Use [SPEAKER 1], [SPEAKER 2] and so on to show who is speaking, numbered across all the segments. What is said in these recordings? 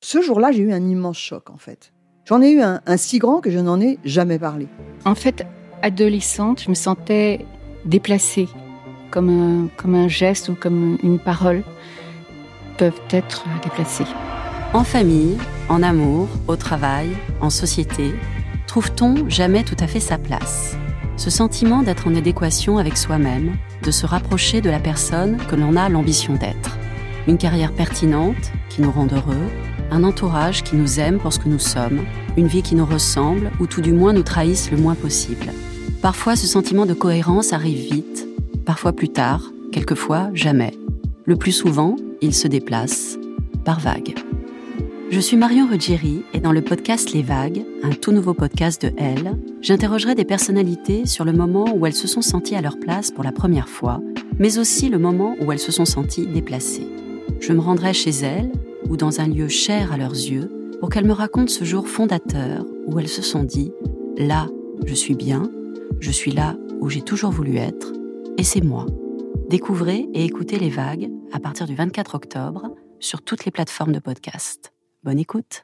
[SPEAKER 1] Ce jour-là, j'ai eu un immense choc, en fait. J'en ai eu un si grand que je n'en ai jamais parlé.
[SPEAKER 2] En fait, adolescente, je me sentais déplacée, comme un geste ou comme une parole peuvent être déplacées.
[SPEAKER 3] En famille, en amour, au travail, en société, trouve-t-on jamais tout à fait sa place ? Ce sentiment d'être en adéquation avec soi-même, de se rapprocher de la personne que l'on a l'ambition d'être. Une carrière pertinente qui nous rend heureux, un entourage qui nous aime pour ce que nous sommes, une vie qui nous ressemble ou tout du moins nous trahisse le moins possible. Parfois, ce sentiment de cohérence arrive vite, parfois plus tard, quelquefois jamais. Le plus souvent, il se déplace par vagues. Je suis Marion Ruggieri et dans le podcast Les Vagues, un tout nouveau podcast de Elle, j'interrogerai des personnalités sur le moment où elles se sont senties à leur place pour la première fois, mais aussi le moment où elles se sont senties déplacées. Je me rendrai chez elles ou dans un lieu cher à leurs yeux pour qu'elles me racontent ce jour fondateur où elles se sont dit « Là, je suis bien, je suis là où j'ai toujours voulu être, et c'est moi ». Découvrez et écoutez Les Vagues à partir du 24 octobre sur toutes les plateformes de podcast. Bonne écoute.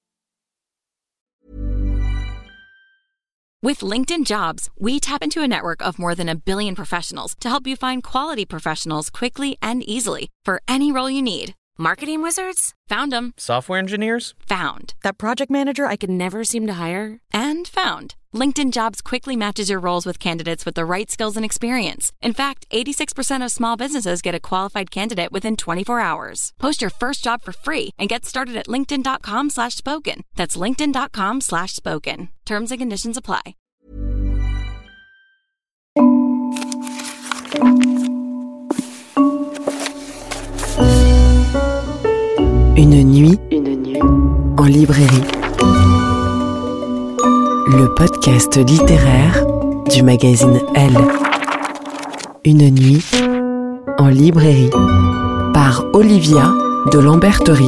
[SPEAKER 4] With LinkedIn Jobs, we tap into a network of more than 1 billion professionals to help you find quality professionals quickly and easily for any role you need. Marketing wizards? Found them.
[SPEAKER 5] Software engineers?
[SPEAKER 4] Found. That project manager I could never seem to hire? And found. LinkedIn Jobs quickly matches your roles with candidates with the right skills and experience. In fact, 86% of small businesses get a qualified candidate within 24 hours. Post your first job for free and get started at linkedin.com/spoken. That's linkedin.com/spoken. Terms and conditions apply.
[SPEAKER 3] Une nuit en librairie. Le podcast littéraire du magazine Elle. Une nuit en librairie par Olivia de Lamberterie.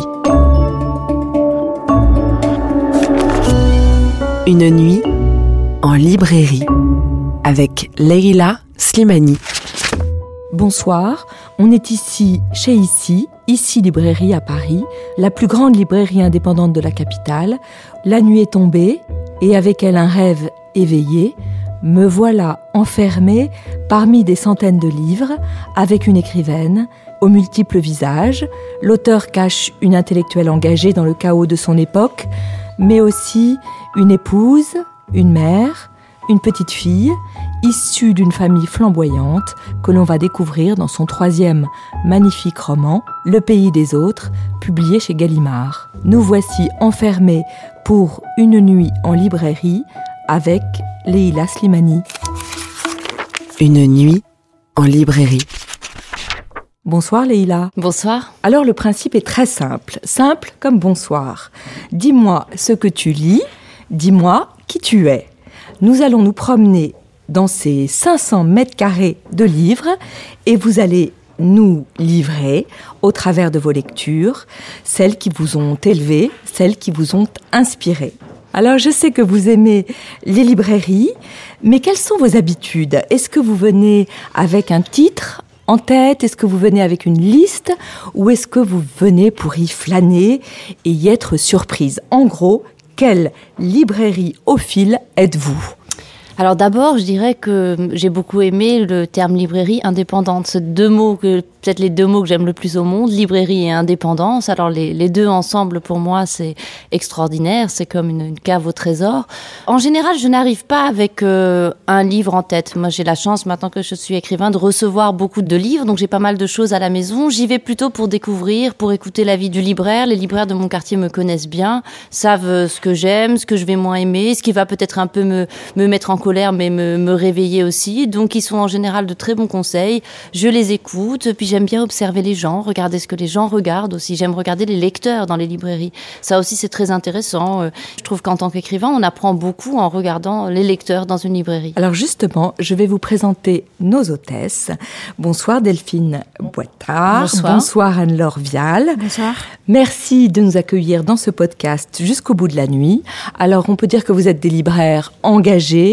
[SPEAKER 3] Une nuit en librairie avec Leila Slimani.
[SPEAKER 6] Bonsoir, on est ici chez Ici Librairie à Paris, la plus grande librairie indépendante de la capitale. La nuit est tombée et avec elle un rêve éveillé. Me voilà enfermée parmi des centaines de livres avec une écrivaine aux multiples visages. L'auteur cache une intellectuelle engagée dans le chaos de son époque, mais aussi une épouse, une mère, une petite fille, issue d'une famille flamboyante que l'on va découvrir dans son 3e magnifique roman, Le pays des autres, publié chez Gallimard. Nous voici enfermés pour une nuit en librairie avec Leila Slimani.
[SPEAKER 3] Une nuit en librairie.
[SPEAKER 6] Bonsoir Leila.
[SPEAKER 3] Bonsoir.
[SPEAKER 6] Alors le principe est très simple comme bonsoir. Dis-moi ce que tu lis, dis-moi qui tu es. Nous allons nous promener dans ces 500 mètres carrés de livres et vous allez nous livrer, au travers de vos lectures, celles qui vous ont élevé, celles qui vous ont inspiré. Alors, je sais que vous aimez les librairies, mais quelles sont vos habitudes ? Est-ce que vous venez avec un titre en tête ? Est-ce que vous venez avec une liste ? Ou est-ce que vous venez pour y flâner et y être surprise ? En gros, quelle librairie au fil êtes-vous ?
[SPEAKER 7] Alors d'abord, je dirais que j'ai beaucoup aimé le terme librairie indépendante. C'est peut-être les deux mots que j'aime le plus au monde, librairie et indépendance. Alors les deux ensemble, pour moi, c'est extraordinaire. C'est comme une cave au trésor. En général, je n'arrive pas avec un livre en tête. Moi, j'ai la chance, maintenant que je suis écrivain, de recevoir beaucoup de livres. Donc j'ai pas mal de choses à la maison. J'y vais plutôt pour découvrir, pour écouter l'avis du libraire. Les libraires de mon quartier me connaissent bien, savent ce que j'aime, ce que je vais moins aimer, ce qui va peut-être un peu me mettre en colère, mais me réveiller aussi. Donc, ils sont en général de très bons conseils. Je les écoute. Puis, j'aime bien observer les gens, regarder ce que les gens regardent aussi. J'aime regarder les lecteurs dans les librairies. Ça aussi, c'est très intéressant. Je trouve qu'en tant qu'écrivain, on apprend beaucoup en regardant les lecteurs dans une librairie.
[SPEAKER 6] Alors, justement, je vais vous présenter nos hôtesses. Bonsoir Delphine Boitard.
[SPEAKER 7] Bonsoir.
[SPEAKER 6] Bonsoir Anne-Laure Vial.
[SPEAKER 7] Bonsoir.
[SPEAKER 6] Merci de nous accueillir dans ce podcast jusqu'au bout de la nuit. Alors, on peut dire que vous êtes des libraires engagés,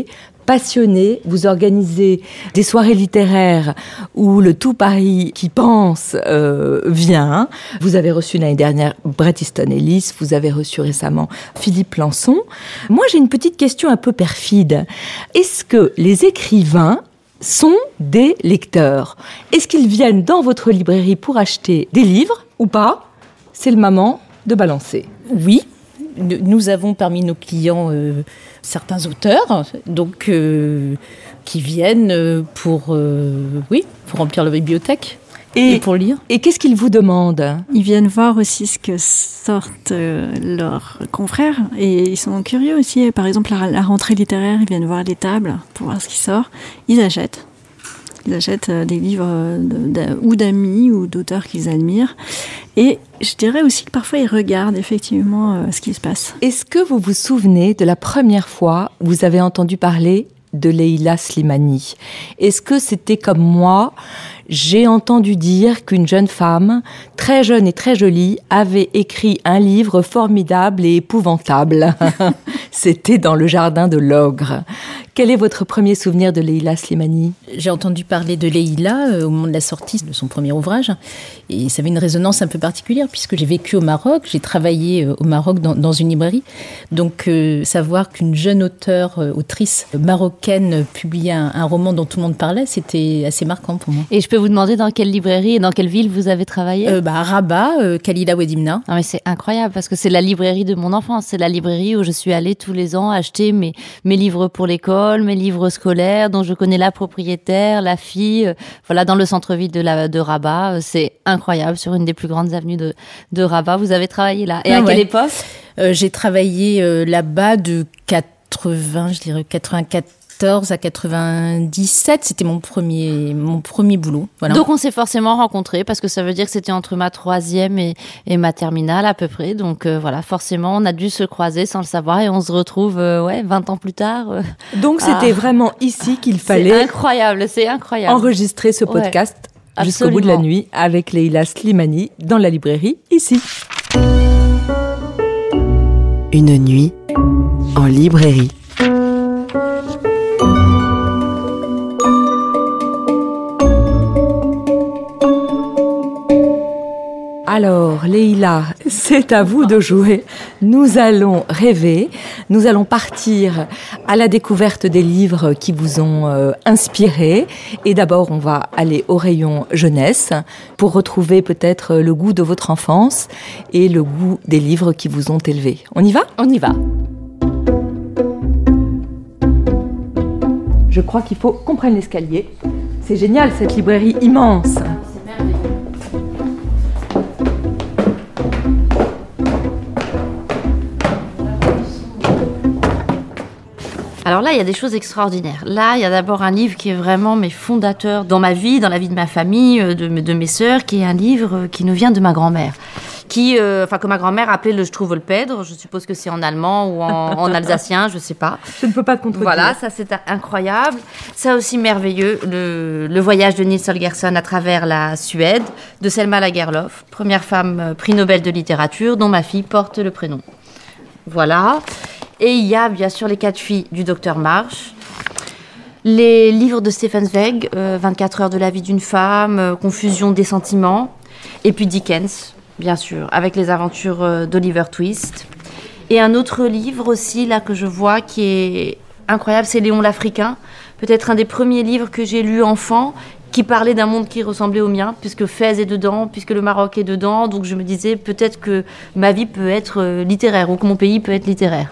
[SPEAKER 6] passionné, vous organisez des soirées littéraires où le tout Paris qui pense vient. Vous avez reçu l'année dernière Bret Easton Ellis, vous avez reçu récemment Philippe Lançon. Moi, j'ai une petite question un peu perfide. Est-ce que les écrivains sont des lecteurs? Est-ce qu'ils viennent dans votre librairie pour acheter des livres ou pas? C'est le moment de balancer.
[SPEAKER 5] Oui, nous avons parmi nos clients certains auteurs, donc qui viennent pour remplir la bibliothèque et pour lire.
[SPEAKER 6] Et qu'est-ce qu'ils vous demandent?
[SPEAKER 8] Ils viennent voir aussi ce que sortent leurs confrères et ils sont curieux aussi. Par exemple, à la rentrée littéraire, ils viennent voir les tables pour voir ce qui sort. Ils achètent des livres ou d'amis ou d'auteurs qu'ils admirent. Et je dirais aussi que parfois ils regardent effectivement ce qui se passe.
[SPEAKER 6] Est-ce que vous vous souvenez de la première fois où vous avez entendu parler de Leila Slimani? Est-ce que c'était comme moi? J'ai entendu dire qu'une jeune femme, très jeune et très jolie, avait écrit un livre formidable et épouvantable. C'était dans le jardin de l'ogre. Quel est votre premier souvenir de Leila Slimani?
[SPEAKER 5] J'ai entendu parler de Leila au moment de la sortie de son premier ouvrage. Et ça avait une résonance un peu particulière puisque j'ai vécu au Maroc, j'ai travaillé au Maroc dans une librairie. Donc savoir qu'une jeune autrice marocaine publiait un roman dont tout le monde parlait, c'était assez marquant pour moi.
[SPEAKER 7] Et je peux vous demander dans quelle librairie et dans quelle ville vous avez travaillé?
[SPEAKER 5] À Rabat, Khalila Ouedimna.
[SPEAKER 7] Ah, mais c'est incroyable parce que c'est la librairie de mon enfance. C'est la librairie où je suis allée tous les ans acheter mes livres pour l'école, mes livres scolaires dont je connais la propriétaire, la fille, voilà, dans le centre-ville de Rabat. C'est incroyable, sur une des plus grandes avenues de Rabat. Vous avez travaillé là. Et à quelle époque?
[SPEAKER 5] J'ai travaillé là-bas de 94 à 97, c'était mon premier boulot. Voilà.
[SPEAKER 7] Donc on s'est forcément rencontrés parce que ça veut dire que c'était entre ma 3e et ma terminale à peu près. Donc voilà, forcément on a dû se croiser sans le savoir et on se retrouve 20 ans plus tard.
[SPEAKER 6] Donc c'était vraiment ici qu'il fallait
[SPEAKER 7] c'est incroyable.
[SPEAKER 6] enregistrer ce podcast jusqu'au bout de la nuit avec Leila Slimani dans la librairie ici.
[SPEAKER 9] Une nuit en librairie.
[SPEAKER 6] Alors, Leila, c'est à vous de jouer. Nous allons rêver, nous allons partir à la découverte des livres qui vous ont inspiré. Et d'abord, on va aller au rayon jeunesse pour retrouver peut-être le goût de votre enfance et le goût des livres qui vous ont élevé. On y va ?
[SPEAKER 7] On y va.
[SPEAKER 6] Je crois qu'il faut qu'on prenne l'escalier. C'est génial, cette librairie immense.
[SPEAKER 7] Alors là, il y a des choses extraordinaires. Là, il y a d'abord un livre qui est vraiment fondateur dans ma vie, dans la vie de ma famille, de mes sœurs, qui est un livre qui nous vient de ma grand-mère. Que ma grand-mère appelait le Struwwelpeter. Je suppose que c'est en allemand ou en alsacien, je ne sais pas.
[SPEAKER 6] Je ne peux pas te contredire.
[SPEAKER 7] Voilà, ça c'est incroyable. Ça aussi merveilleux, le voyage de Nils Holgersson à travers la Suède, de Selma Lagerlöf, première femme prix Nobel de littérature, dont ma fille porte le prénom. Voilà. Et il y a bien sûr les 4 filles du docteur Marsh, les livres de Stefan Zweig, 24 heures de la vie d'une femme, Confusion des sentiments, et puis Dickens, bien sûr, avec les aventures d'Oliver Twist. Et un autre livre aussi, là, que je vois, qui est incroyable, c'est Léon l'Africain, peut-être un des premiers livres que j'ai lu enfant, qui parlait d'un monde qui ressemblait au mien, puisque Fès est dedans, puisque le Maroc est dedans, donc je me disais peut-être que ma vie peut être littéraire, ou que mon pays peut être littéraire.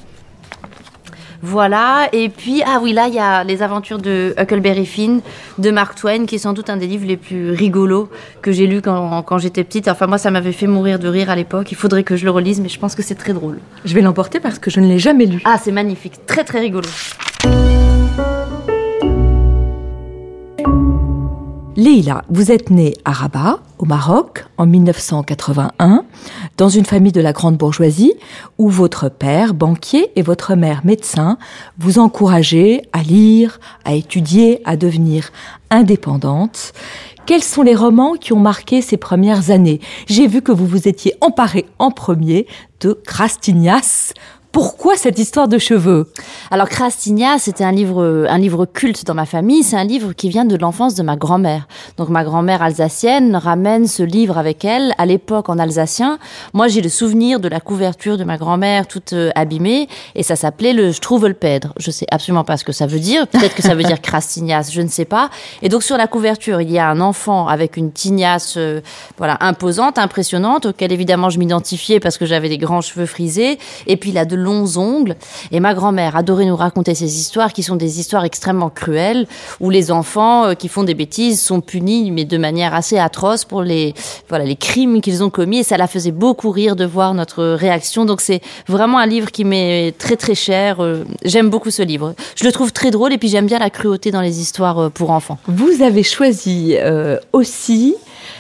[SPEAKER 7] Voilà, et puis, là, il y a Les aventures de Huckleberry Finn, de Mark Twain, qui est sans doute un des livres les plus rigolos que j'ai lus quand j'étais petite. Enfin, moi, ça m'avait fait mourir de rire à l'époque. Il faudrait que je le relise, mais je pense que c'est très drôle.
[SPEAKER 6] Je vais l'emporter parce que je ne l'ai jamais lu.
[SPEAKER 7] Ah, c'est magnifique, très très rigolo.
[SPEAKER 6] Leila, vous êtes née à Rabat, au Maroc, en 1981, dans une famille de la grande bourgeoisie, où votre père, banquier, et votre mère, médecin, vous encourageaient à lire, à étudier, à devenir indépendante. Quels sont les romans qui ont marqué ces premières années ? J'ai vu que vous vous étiez emparée en premier de Krastignas, Pourquoi cette histoire de cheveux ?
[SPEAKER 7] Alors Krastignas, c'était un livre culte dans ma famille. C'est un livre qui vient de l'enfance de ma grand-mère. Donc ma grand-mère alsacienne ramène ce livre avec elle, à l'époque en alsacien. Moi, j'ai le souvenir de la couverture de ma grand-mère toute abîmée, et ça s'appelait le Struwwelpeter. Je sais absolument pas ce que ça veut dire. Peut-être que ça veut dire Krastignas, je ne sais pas. Et donc sur la couverture, il y a un enfant avec une tignasse, imposante, impressionnante, auquel évidemment je m'identifiais parce que j'avais des grands cheveux frisés. Et puis il a de longs ongles. Et ma grand-mère adorait nous raconter ces histoires qui sont des histoires extrêmement cruelles, où les enfants qui font des bêtises sont punis, mais de manière assez atroce pour les crimes qu'ils ont commis. Et ça la faisait beaucoup rire de voir notre réaction. Donc c'est vraiment un livre qui m'est très très cher. J'aime beaucoup ce livre. Je le trouve très drôle et puis j'aime bien la cruauté dans les histoires pour enfants.
[SPEAKER 6] Vous avez choisi aussi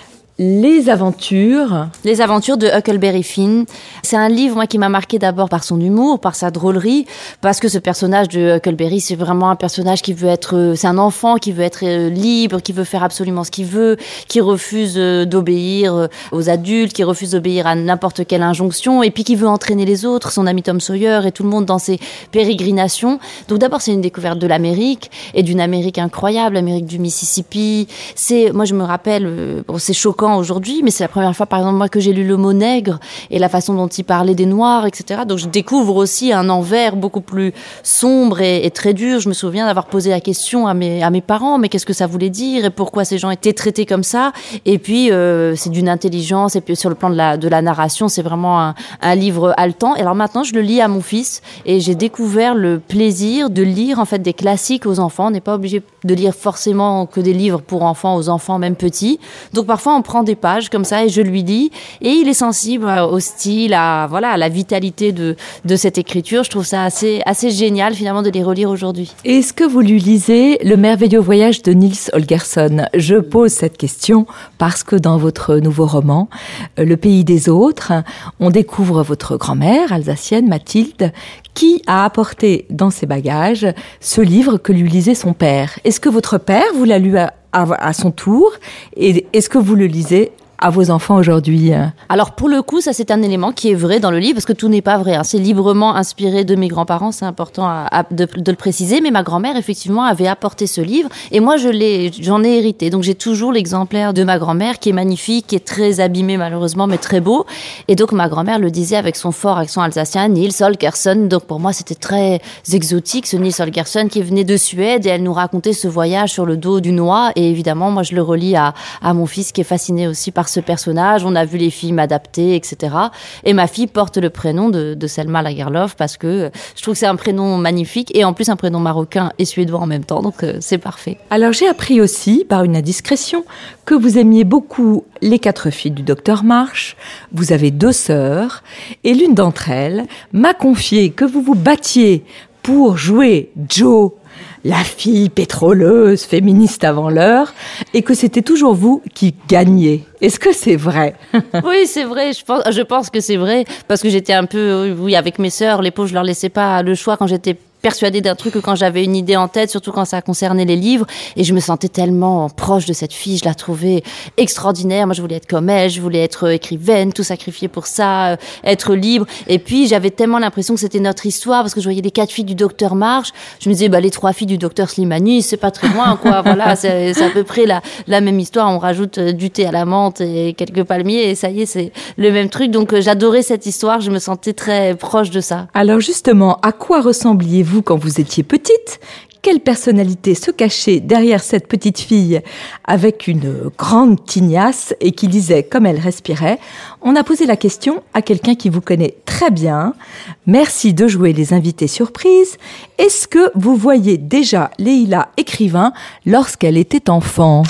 [SPEAKER 6] Les aventures
[SPEAKER 7] de Huckleberry Finn. C'est un livre, moi, qui m'a marqué d'abord par son humour, par sa drôlerie, parce que ce personnage de Huckleberry, c'est vraiment un personnage c'est un enfant qui veut être libre, qui veut faire absolument ce qu'il veut, qui refuse d'obéir aux adultes, qui refuse d'obéir à n'importe quelle injonction, et puis qui veut entraîner les autres, son ami Tom Sawyer et tout le monde dans ses pérégrinations. Donc d'abord, c'est une découverte de l'Amérique, et d'une Amérique incroyable, l'Amérique du Mississippi. Moi, je me rappelle, c'est choquant aujourd'hui, mais c'est la première fois, par exemple, moi, que j'ai lu Le mot nègre et la façon dont il parlait des Noirs, etc. Donc, je découvre aussi un envers beaucoup plus sombre et très dur. Je me souviens d'avoir posé la question à mes parents, mais qu'est-ce que ça voulait dire et pourquoi ces gens étaient traités comme ça? Et puis, c'est d'une intelligence, et puis sur le plan de la narration, c'est vraiment un livre haletant. Et alors maintenant, je le lis à mon fils et j'ai découvert le plaisir de lire, en fait, des classiques aux enfants. On n'est pas obligé de lire forcément que des livres pour enfants, aux enfants même petits. Donc, parfois, on prend des pages comme ça et je lui lis, et il est sensible au style, à la vitalité de cette écriture. Je trouve ça assez génial finalement de les relire aujourd'hui.
[SPEAKER 6] Est-ce que vous lui lisez Le merveilleux voyage de Nils Holgersson ? Je pose cette question parce que dans votre nouveau roman, Le pays des autres, on découvre votre grand-mère alsacienne, Mathilde, qui a apporté dans ses bagages ce livre que lui lisait son père. Est-ce que votre père vous l'a lu à son tour, et est-ce que vous le lisez à vos enfants aujourd'hui?
[SPEAKER 7] Alors pour le coup, ça c'est un élément qui est vrai dans le livre, parce que tout n'est pas vrai, hein. C'est librement inspiré de mes grands-parents, c'est important de le préciser, mais ma grand-mère effectivement avait apporté ce livre, et moi j'en ai hérité. Donc j'ai toujours l'exemplaire de ma grand-mère qui est magnifique, qui est très abîmé malheureusement, mais très beau. Et donc ma grand-mère le disait avec son fort accent alsacien, Nils Holgersson. Donc pour moi c'était très exotique, ce Nils Holgersson qui venait de Suède, et elle nous racontait ce voyage sur le dos d'une oie. Et évidemment moi je le relis à mon fils qui est fasciné aussi par ce personnage. On a vu les films adaptés, etc. Et ma fille porte le prénom de Selma Lagerlöf parce que je trouve que c'est un prénom magnifique, et en plus un prénom marocain et suédois en même temps, donc c'est parfait.
[SPEAKER 6] Alors j'ai appris aussi, par une indiscrétion, que vous aimiez beaucoup Les 4 filles du docteur March. Vous avez 2 sœurs, et l'une d'entre elles m'a confié que vous vous battiez pour jouer Jo, la fille pétroleuse, féministe avant l'heure, et que c'était toujours vous qui gagniez. Est-ce que c'est vrai?
[SPEAKER 7] Oui, c'est vrai. Je pense que c'est vrai, parce que j'étais un peu, avec mes sœurs, les pauvres, je leur laissais pas le choix quand j'étais persuadée d'un truc, que quand j'avais une idée en tête, surtout quand ça concernait les livres, et je me sentais tellement proche de cette fille, je la trouvais extraordinaire. Moi, je voulais être comme elle, je voulais être écrivaine, tout sacrifier pour ça, être libre. Et puis, j'avais tellement l'impression que c'était notre histoire, parce que je voyais les 4 filles du docteur March. Je me disais, les 3 filles du docteur Slimani, c'est pas très loin, quoi. Voilà, c'est à peu près la même histoire. On rajoute du thé à la menthe et quelques palmiers, et ça y est, c'est le même truc. Donc, j'adorais cette histoire, je me sentais très proche de ça.
[SPEAKER 6] Alors justement, à quoi ressembliez-vous quand vous étiez petite? Quelle personnalité se cachait derrière cette petite fille avec une grande tignasse et qui lisait comme elle respirait? On a posé la question à quelqu'un qui vous connaît très bien. Merci de jouer les invités surprises. Est-ce que vous voyez déjà Leïla écrivain lorsqu'elle était enfant?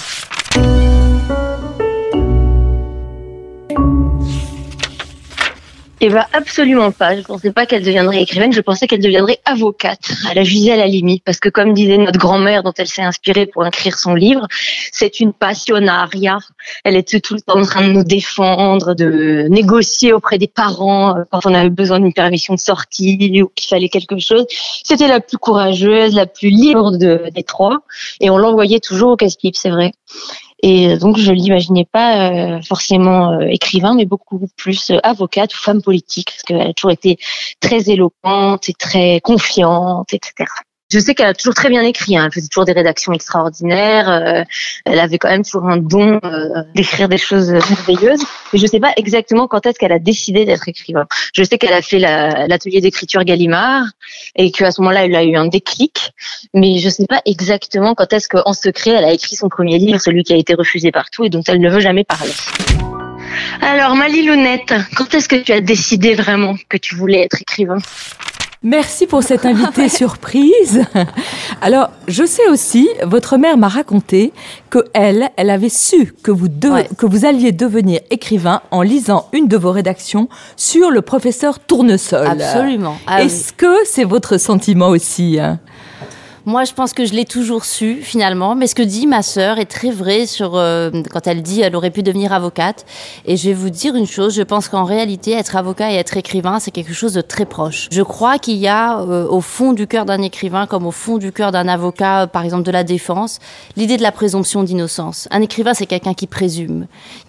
[SPEAKER 10] Eh ben, absolument pas. Je pensais pas qu'elle deviendrait écrivaine. Je pensais qu'elle deviendrait avocate à la Gisèle-Halimi. Parce que comme disait notre grand-mère dont elle s'est inspirée pour écrire son livre, c'est une passionnariat. Elle était tout le temps en train de nous défendre, de négocier auprès des parents quand on avait besoin d'une permission de sortie ou qu'il fallait quelque chose. C'était la plus courageuse, la plus libre des 3. Et on l'envoyait toujours au casse-pipe, c'est vrai. Et donc, je l'imaginais pas forcément écrivain, mais beaucoup plus avocate ou femme politique, parce qu'elle a toujours été très éloquente et très confiante, etc. Je sais qu'elle a toujours très bien écrit, hein. Elle faisait toujours des rédactions extraordinaires, elle avait quand même toujours un don d'écrire des choses merveilleuses, mais je sais pas exactement quand est-ce qu'elle a décidé d'être écrivain. Je sais qu'elle a fait l'atelier d'écriture Gallimard et qu'à ce moment-là, elle a eu un déclic, mais je sais pas exactement quand est-ce qu'en secret, elle a écrit son premier livre, celui qui a été refusé partout et dont elle ne veut jamais parler. Alors, ma Lilounette, quand est-ce que tu as décidé vraiment que tu voulais être écrivain ?
[SPEAKER 6] Merci pour cette invitée surprise. Alors, je sais aussi, votre mère m'a raconté que elle avait su que vous alliez devenir écrivain en lisant une de vos rédactions sur le professeur Tournesol.
[SPEAKER 7] Absolument.
[SPEAKER 6] Est-ce que c'est votre sentiment aussi ?
[SPEAKER 7] Moi, je pense que je l'ai toujours su, finalement. Mais ce que dit ma sœur est très vrai quand elle dit qu'elle aurait pu devenir avocate. Et je vais vous dire une chose, je pense qu'en réalité, être avocat et être écrivain, c'est quelque chose de très proche. Je crois qu'il y a, au fond du cœur d'un écrivain, comme au fond du cœur d'un avocat, par exemple de la défense, l'idée de la présomption d'innocence. Un écrivain, c'est quelqu'un qui présume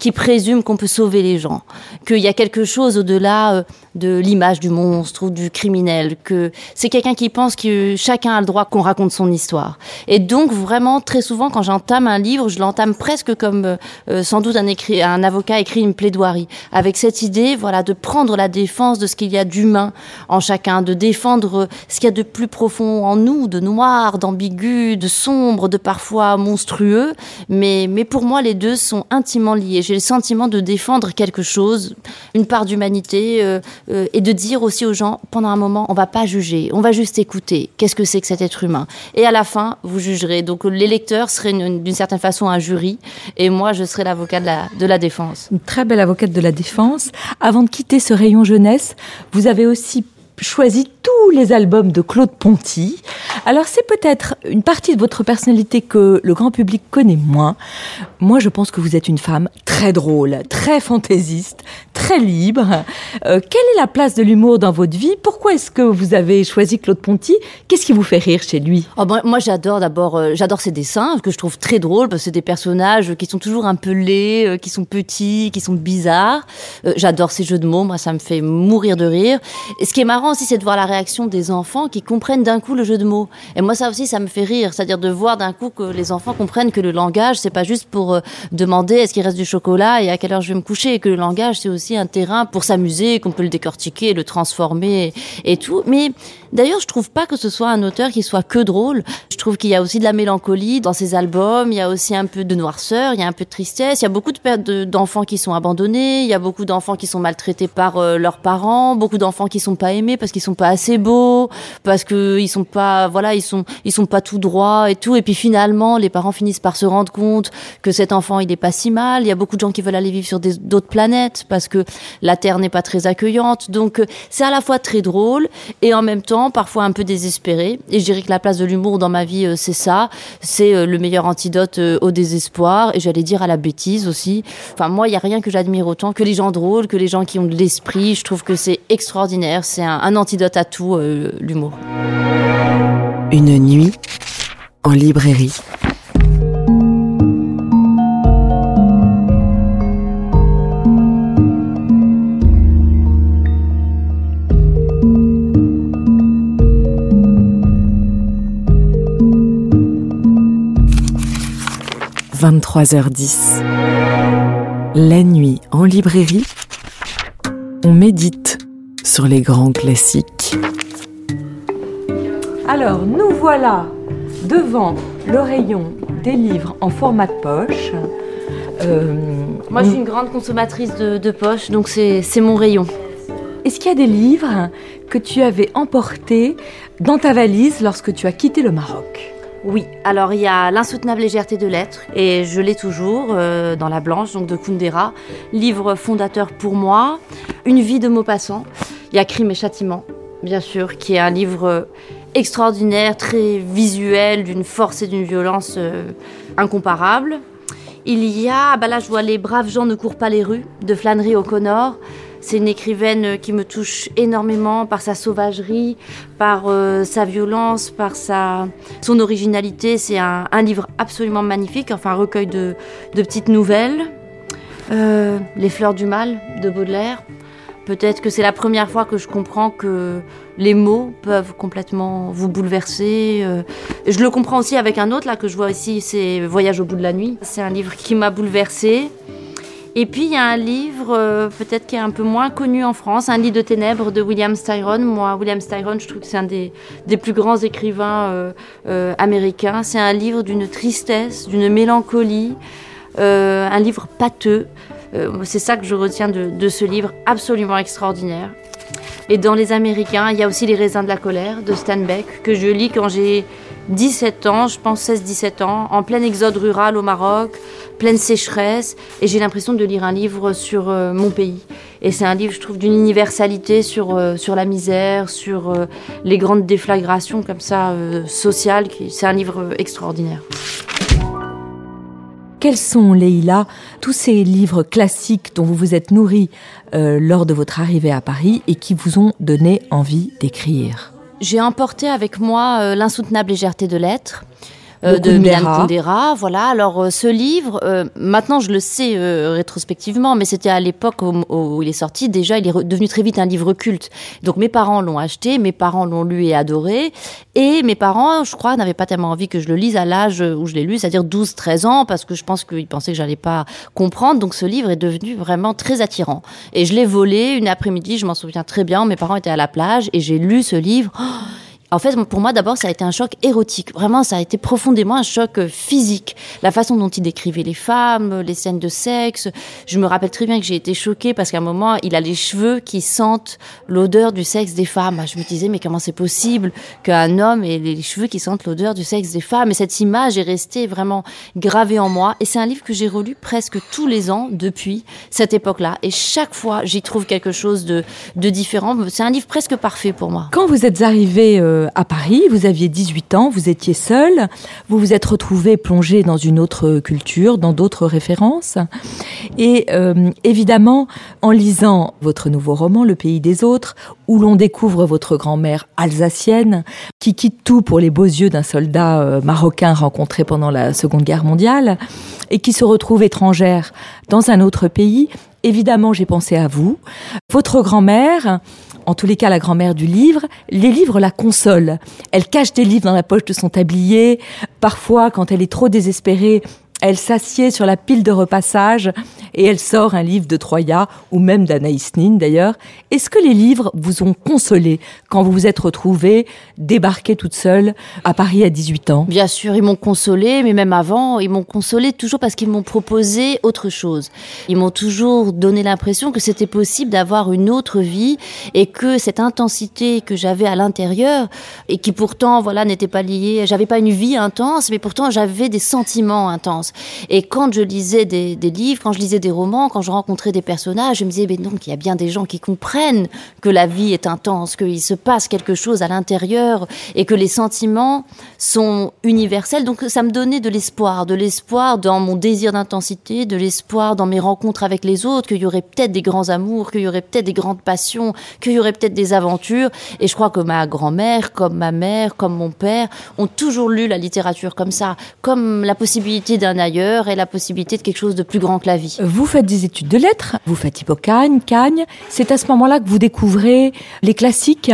[SPEAKER 7] qu'on peut sauver les gens, qu'il y a quelque chose au-delà de l'image du monstre ou du criminel, que c'est quelqu'un qui pense que chacun a le droit qu'on raconte son histoire. Et donc, vraiment, très souvent, quand j'entame un livre, je l'entame presque comme sans doute un avocat écrit une plaidoirie, avec cette idée, voilà, de prendre la défense de ce qu'il y a d'humain en chacun, de défendre ce qu'il y a de plus profond en nous, de noir, d'ambigu, de sombre, de parfois monstrueux. Mais pour moi, les deux sont intimement liés. J'ai le sentiment de défendre quelque chose, une part d'humanité, et de dire aussi aux gens, pendant un moment, on va pas juger, on va juste écouter. Qu'est-ce que c'est que cet être humain ? Et à la fin, vous jugerez. Donc les lecteurs seraient d'une certaine façon un jury, et moi, je serais l'avocat de la défense.
[SPEAKER 6] Une très belle avocate de la défense. Avant de quitter ce rayon jeunesse, vous avez aussi choisi tous les albums de Claude Ponty. Alors c'est peut-être une partie de votre personnalité que le grand public connaît moins. Moi, je pense que vous êtes une femme très drôle, très fantaisiste, très libre. Quelle est la place de l'humour dans votre vie ? Pourquoi est-ce que vous avez choisi Claude Ponty ? Qu'est-ce qui vous fait rire chez lui ?
[SPEAKER 7] Moi, j'adore ses dessins, que je trouve très drôles, parce que c'est des personnages qui sont toujours un peu laids, qui sont petits, qui sont bizarres. J'adore ses jeux de mots, moi, ça me fait mourir de rire. Et ce qui est marrant aussi, c'est de voir la réaction des enfants qui comprennent d'un coup le jeu de mots. Et moi, ça aussi, ça me fait rire. C'est-à-dire de voir d'un coup que les enfants comprennent que le langage, c'est pas juste pour demander est-ce qu'il reste du chocolat et à quelle heure je vais me coucher. Et que le langage, c'est aussi un terrain pour s'amuser, qu'on peut le décortiquer, le transformer et tout. Mais d'ailleurs, je trouve pas que ce soit un auteur qui soit que drôle. Je trouve qu'il y a aussi de la mélancolie dans ses albums. Il y a aussi un peu de noirceur, il y a un peu de tristesse. Il y a beaucoup d'enfants qui sont abandonnés. Il y a beaucoup d'enfants qui sont maltraités par leurs parents. Beaucoup d'enfants qui sont pas aimés parce qu'ils sont pas assez beaux, parce que ils sont pas, voilà, ils sont pas tout droits et tout. Et puis finalement, les parents finissent par se rendre compte que cet enfant, il est pas si mal. Il y a beaucoup de gens qui veulent aller vivre sur d'autres planètes parce que la Terre n'est pas très accueillante. Donc, c'est à la fois très drôle et en même temps, parfois un peu désespéré. Et je dirais que la place de l'humour dans ma vie, c'est ça. C'est le meilleur antidote au désespoir et j'allais dire à la bêtise aussi. Enfin, moi, il y a rien que j'admire autant que les gens drôles, que les gens qui ont de l'esprit. Je trouve que c'est extraordinaire. C'est un antidote à tout, l'humour.
[SPEAKER 9] Une nuit en librairie. « 23h10. La nuit en librairie, on médite sur les grands classiques. »
[SPEAKER 6] Alors, nous voilà devant le rayon des livres en format de poche.
[SPEAKER 7] Moi, je suis une grande consommatrice de poche, donc c'est mon rayon.
[SPEAKER 6] Est-ce qu'il y a des livres que tu avais emportés dans ta valise lorsque tu as quitté le Maroc ?
[SPEAKER 7] Oui, alors il y a L'insoutenable légèreté de l'être, et je l'ai toujours dans la blanche, donc de Kundera, livre fondateur pour moi. Une vie de Maupassant. Il y a Crime et châtiment, bien sûr, qui est un livre extraordinaire, très visuel, d'une force et d'une violence incomparable. Il y a, là je vois Les braves gens ne courent pas les rues, de Flannery O'Connor. C'est une écrivaine qui me touche énormément par sa sauvagerie, par sa violence, par son originalité. C'est un livre absolument magnifique, enfin un recueil de petites nouvelles. Les fleurs du mal de Baudelaire. Peut-être que c'est la première fois que je comprends que les mots peuvent complètement vous bouleverser. Je le comprends aussi avec un autre là que je vois ici, c'est Voyage au bout de la nuit. C'est un livre qui m'a bouleversée. Et puis il y a un livre peut-être qui est un peu moins connu en France, Un lit de ténèbres de William Styron. Moi, William Styron, je trouve que c'est un des plus grands écrivains américains. C'est un livre d'une tristesse, d'une mélancolie, un livre pâteux. C'est ça que je retiens de ce livre absolument extraordinaire. Et dans les Américains, il y a aussi Les raisins de la colère de Stan Beck, que je lis quand j'ai 17 ans, je pense 16-17 ans, en plein exode rural au Maroc, pleine sécheresse, et j'ai l'impression de lire un livre sur mon pays. Et c'est un livre, je trouve, d'une universalité sur la misère, sur les grandes déflagrations comme ça, sociales. C'est un livre extraordinaire.
[SPEAKER 6] Quels sont, Leïla, tous ces livres classiques dont vous vous êtes nourris lors de votre arrivée à Paris et qui vous ont donné envie d'écrire ?
[SPEAKER 7] J'ai emporté avec moi L'insoutenable légèreté de l'être de Milan Kundera. Voilà. Alors ce livre, maintenant je le sais rétrospectivement, mais c'était à l'époque où il est sorti. Déjà, il est devenu très vite un livre culte. Donc mes parents l'ont acheté, mes parents l'ont lu et adoré. Et mes parents, je crois, n'avaient pas tellement envie que je le lise à l'âge où je l'ai lu, c'est-à-dire 12-13 ans, parce que je pense qu'ils pensaient que j'allais pas comprendre. Donc ce livre est devenu vraiment très attirant. Et je l'ai volé une après-midi, je m'en souviens très bien. Mes parents étaient à la plage et j'ai lu ce livre. En fait, pour moi, d'abord, ça a été un choc érotique. Vraiment, ça a été profondément un choc physique. La façon dont il décrivait les femmes, les scènes de sexe. Je me rappelle très bien que j'ai été choquée parce qu'à un moment, il a les cheveux qui sentent l'odeur du sexe des femmes. Je me disais, mais comment c'est possible qu'un homme ait les cheveux qui sentent l'odeur du sexe des femmes? Et cette image est restée vraiment gravée en moi. Et c'est un livre que j'ai relu presque tous les ans depuis cette époque-là. Et chaque fois, j'y trouve quelque chose de différent. C'est un livre presque parfait pour moi.
[SPEAKER 6] Quand vous êtes arrivée à Paris, vous aviez 18 ans, vous étiez seule, vous vous êtes retrouvée plongée dans une autre culture, dans d'autres références. Et évidemment, en lisant votre nouveau roman, Le pays des autres, où l'on découvre votre grand-mère alsacienne, qui quitte tout pour les beaux yeux d'un soldat marocain rencontré pendant la Seconde Guerre mondiale, et qui se retrouve étrangère dans un autre pays, évidemment, j'ai pensé à vous. Votre grand-mère, en tous les cas la grand-mère du livre, les livres la consolent. Elle cache des livres dans la poche de son tablier. Parfois, quand elle est trop désespérée, elle s'assied sur la pile de repassage et elle sort un livre de Troya ou même d'Anaïs Nin d'ailleurs. Est-ce que les livres vous ont consolé quand vous vous êtes retrouvée débarquée toute seule à Paris à 18 ans?
[SPEAKER 7] Bien sûr, ils m'ont consolée, mais même avant, ils m'ont consolée toujours parce qu'ils m'ont proposé autre chose. Ils m'ont toujours donné l'impression que c'était possible d'avoir une autre vie et que cette intensité que j'avais à l'intérieur et qui pourtant, voilà, n'était pas liée, j'avais pas une vie intense, mais pourtant j'avais des sentiments intenses. Et quand je lisais des livres, quand je lisais des romans, quand je rencontrais des personnages, je me disais, mais donc il y a bien des gens qui comprennent que la vie est intense, qu'il se passe quelque chose à l'intérieur et que les sentiments sont universels. Donc ça me donnait de l'espoir dans mon désir d'intensité, de l'espoir dans mes rencontres avec les autres, qu'il y aurait peut-être des grands amours, qu'il y aurait peut-être des grandes passions, qu'il y aurait peut-être des aventures. Et je crois que ma grand-mère, comme ma mère, comme mon père, ont toujours lu la littérature comme ça, comme la possibilité d'un ailleurs et la possibilité de quelque chose de plus grand que la vie.
[SPEAKER 6] Vous faites des études de lettres, vous faites Hippocagne, Cagne. C'est à ce moment-là que vous découvrez les classiques.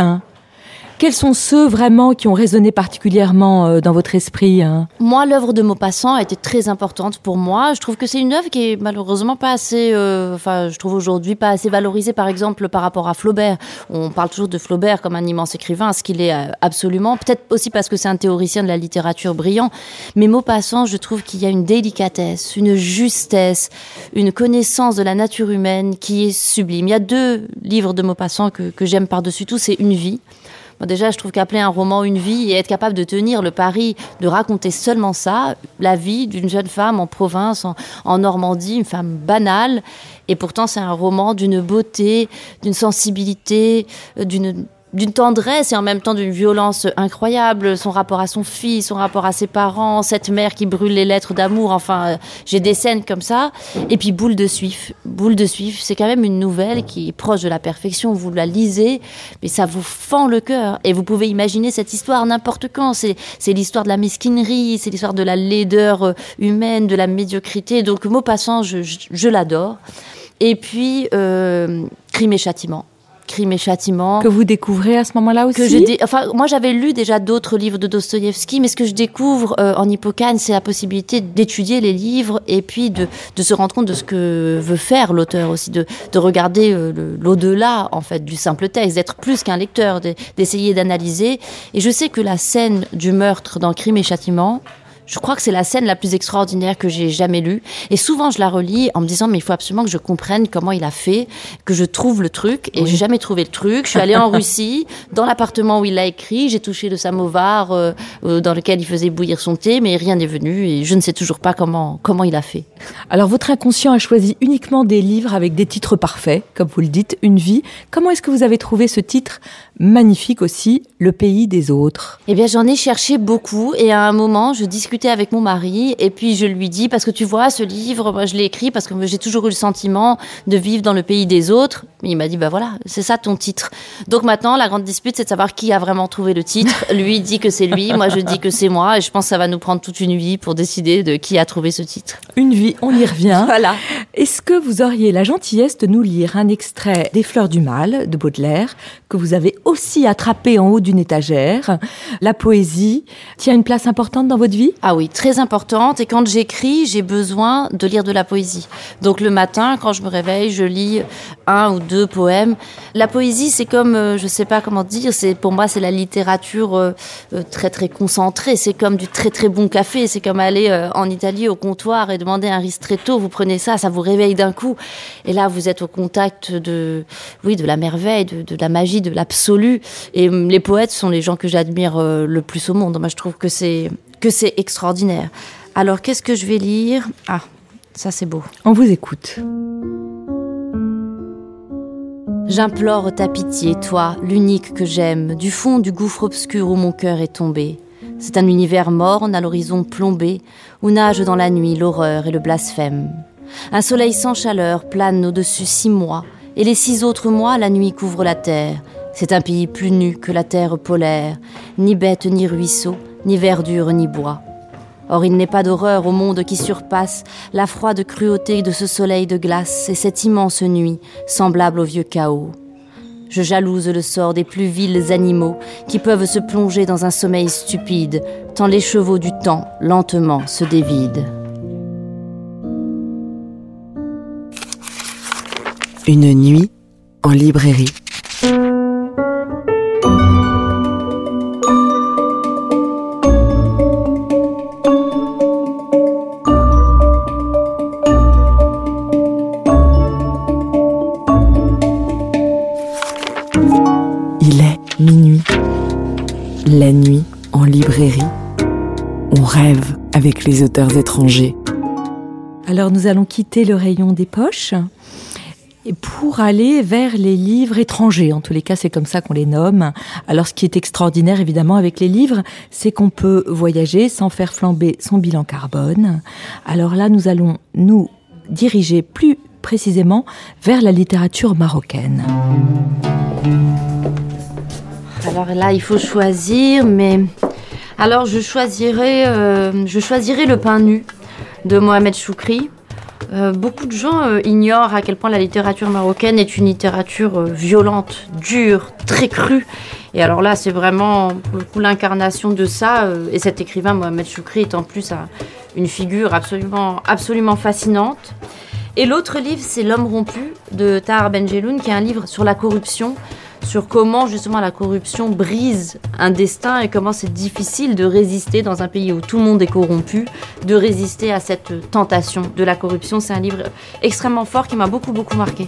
[SPEAKER 6] Quels sont ceux vraiment qui ont résonné particulièrement dans votre esprit?
[SPEAKER 7] Moi, l'œuvre de Maupassant a été très importante pour moi. Je trouve que c'est une œuvre qui est malheureusement pas assez, je trouve aujourd'hui pas assez valorisée, par exemple, par rapport à Flaubert. On parle toujours de Flaubert comme un immense écrivain, ce qu'il est absolument. Peut-être aussi parce que c'est un théoricien de la littérature brillant. Mais Maupassant, je trouve qu'il y a une délicatesse, une justesse, une connaissance de la nature humaine qui est sublime. Il y a 2 livres de Maupassant que j'aime par-dessus tout. C'est Une vie. Bon, déjà, je trouve qu'appeler un roman Une vie et être capable de tenir le pari de raconter seulement ça, la vie d'une jeune femme en province, en Normandie, une femme banale, et pourtant c'est un roman d'une beauté, d'une sensibilité, d'une d'une tendresse et en même temps d'une violence incroyable, son rapport à son fils, son rapport à ses parents, cette mère qui brûle les lettres d'amour, enfin, j'ai des scènes comme ça. Et puis Boule de Suif. Boule de Suif, c'est quand même une nouvelle qui est proche de la perfection, vous la lisez, mais ça vous fend le cœur. Et vous pouvez imaginer cette histoire n'importe quand. C'est l'histoire de la mesquinerie, c'est l'histoire de la laideur humaine, de la médiocrité. Donc, Maupassant, je l'adore. Et puis, Crime et Châtiment. Crime et Châtiment.
[SPEAKER 6] Que vous découvrez à ce moment-là aussi?
[SPEAKER 7] Moi, j'avais lu déjà d'autres livres de Dostoïevski, mais ce que je découvre en Hippocane, c'est la possibilité d'étudier les livres et puis de se rendre compte de ce que veut faire l'auteur aussi, de regarder l'au-delà, en fait, du simple texte, d'être plus qu'un lecteur, d'essayer d'analyser. Et je sais que la scène du meurtre dans Crime et Châtiment, je crois que c'est la scène la plus extraordinaire que j'ai jamais lue. Et souvent, je la relis en me disant, mais il faut absolument que je comprenne comment il a fait, que je trouve le truc. Et j'ai jamais trouvé le truc. Je suis allée en Russie, dans l'appartement où il l'a écrit. J'ai touché le samovar dans lequel il faisait bouillir son thé, mais rien n'est venu. Et je ne sais toujours pas comment il a fait.
[SPEAKER 6] Alors, votre inconscient a choisi uniquement des livres avec des titres parfaits, comme vous le dites, Une vie. Comment est-ce que vous avez trouvé ce titre magnifique aussi, Le pays des autres?
[SPEAKER 7] Eh bien, j'en ai cherché beaucoup. Et à un moment, je discutais avec mon mari et puis je lui dis, parce que tu vois, ce livre, moi je l'ai écrit parce que j'ai toujours eu le sentiment de vivre dans le pays des autres. Il m'a dit, bah voilà, c'est ça ton titre. Donc maintenant, la grande dispute, c'est de savoir qui a vraiment trouvé le titre. Lui dit que c'est lui, moi je dis que c'est moi, et je pense que ça va nous prendre toute une vie pour décider de qui a trouvé ce titre.
[SPEAKER 6] Une vie, on y revient.
[SPEAKER 7] Voilà.
[SPEAKER 6] Est-ce que vous auriez la gentillesse de nous lire un extrait des Fleurs du Mal de Baudelaire, que vous avez aussi attrapé en haut d'une étagère? La poésie tient une place importante dans votre vie?
[SPEAKER 7] Ah oui, très importante. Et quand j'écris, j'ai besoin de lire de la poésie. Donc le matin, quand je me réveille, je lis 1 ou 2 poèmes. La poésie, c'est comme, je sais pas comment dire, pour moi, c'est la littérature très très concentrée. C'est comme du très très bon café. C'est comme aller en Italie au comptoir et demander un ristretto. Vous prenez ça vous réveille d'un coup. Et là, vous êtes au contact de la merveille, de la magie, de l'absolu. Et les poètes sont les gens que j'admire le plus au monde. Moi, je trouve que c'est extraordinaire. Alors, qu'est-ce que je vais lire? Ah, ça c'est beau.
[SPEAKER 6] On vous écoute.
[SPEAKER 7] J'implore ta pitié, toi, l'unique que j'aime, du fond du gouffre obscur où mon cœur est tombé. C'est un univers morne à l'horizon plombé, où nage dans la nuit l'horreur et le blasphème. Un soleil sans chaleur plane au-dessus 6 mois, et les 6 autres mois, la nuit couvre la terre. C'est un pays plus nu que la terre polaire, ni bête ni ruisseau, ni verdure ni bois. Or il n'est pas d'horreur au monde qui surpasse la froide cruauté de ce soleil de glace et cette immense nuit, semblable au vieux chaos. Je jalouse le sort des plus vils animaux qui peuvent se plonger dans un sommeil stupide, tant les chevaux du temps, lentement, se dévident.
[SPEAKER 9] Une nuit en librairie. Il est minuit. La nuit en librairie. On rêve avec les auteurs étrangers.
[SPEAKER 6] Alors nous allons quitter le rayon des poches pour aller vers les livres étrangers. En tous les cas, c'est comme ça qu'on les nomme. Alors ce qui est extraordinaire évidemment avec les livres, c'est qu'on peut voyager sans faire flamber son bilan carbone. Alors là, nous allons nous diriger plus précisément vers la littérature marocaine.
[SPEAKER 7] Alors là, il faut choisir, mais... Alors, je choisirai Le pain nu de Mohamed Choukri. Beaucoup de gens ignorent à quel point la littérature marocaine est une littérature violente, dure, très crue. Et alors là, c'est vraiment pour le coup l'incarnation de ça. Et cet écrivain, Mohamed Choukri, est en plus une figure absolument fascinante. Et l'autre livre, c'est L'homme rompu de Tahar Benjeloun, qui est un livre sur la corruption, sur comment justement la corruption brise un destin et comment c'est difficile de résister dans un pays où tout le monde est corrompu, de résister à cette tentation de la corruption. C'est un livre extrêmement fort qui m'a beaucoup marqué.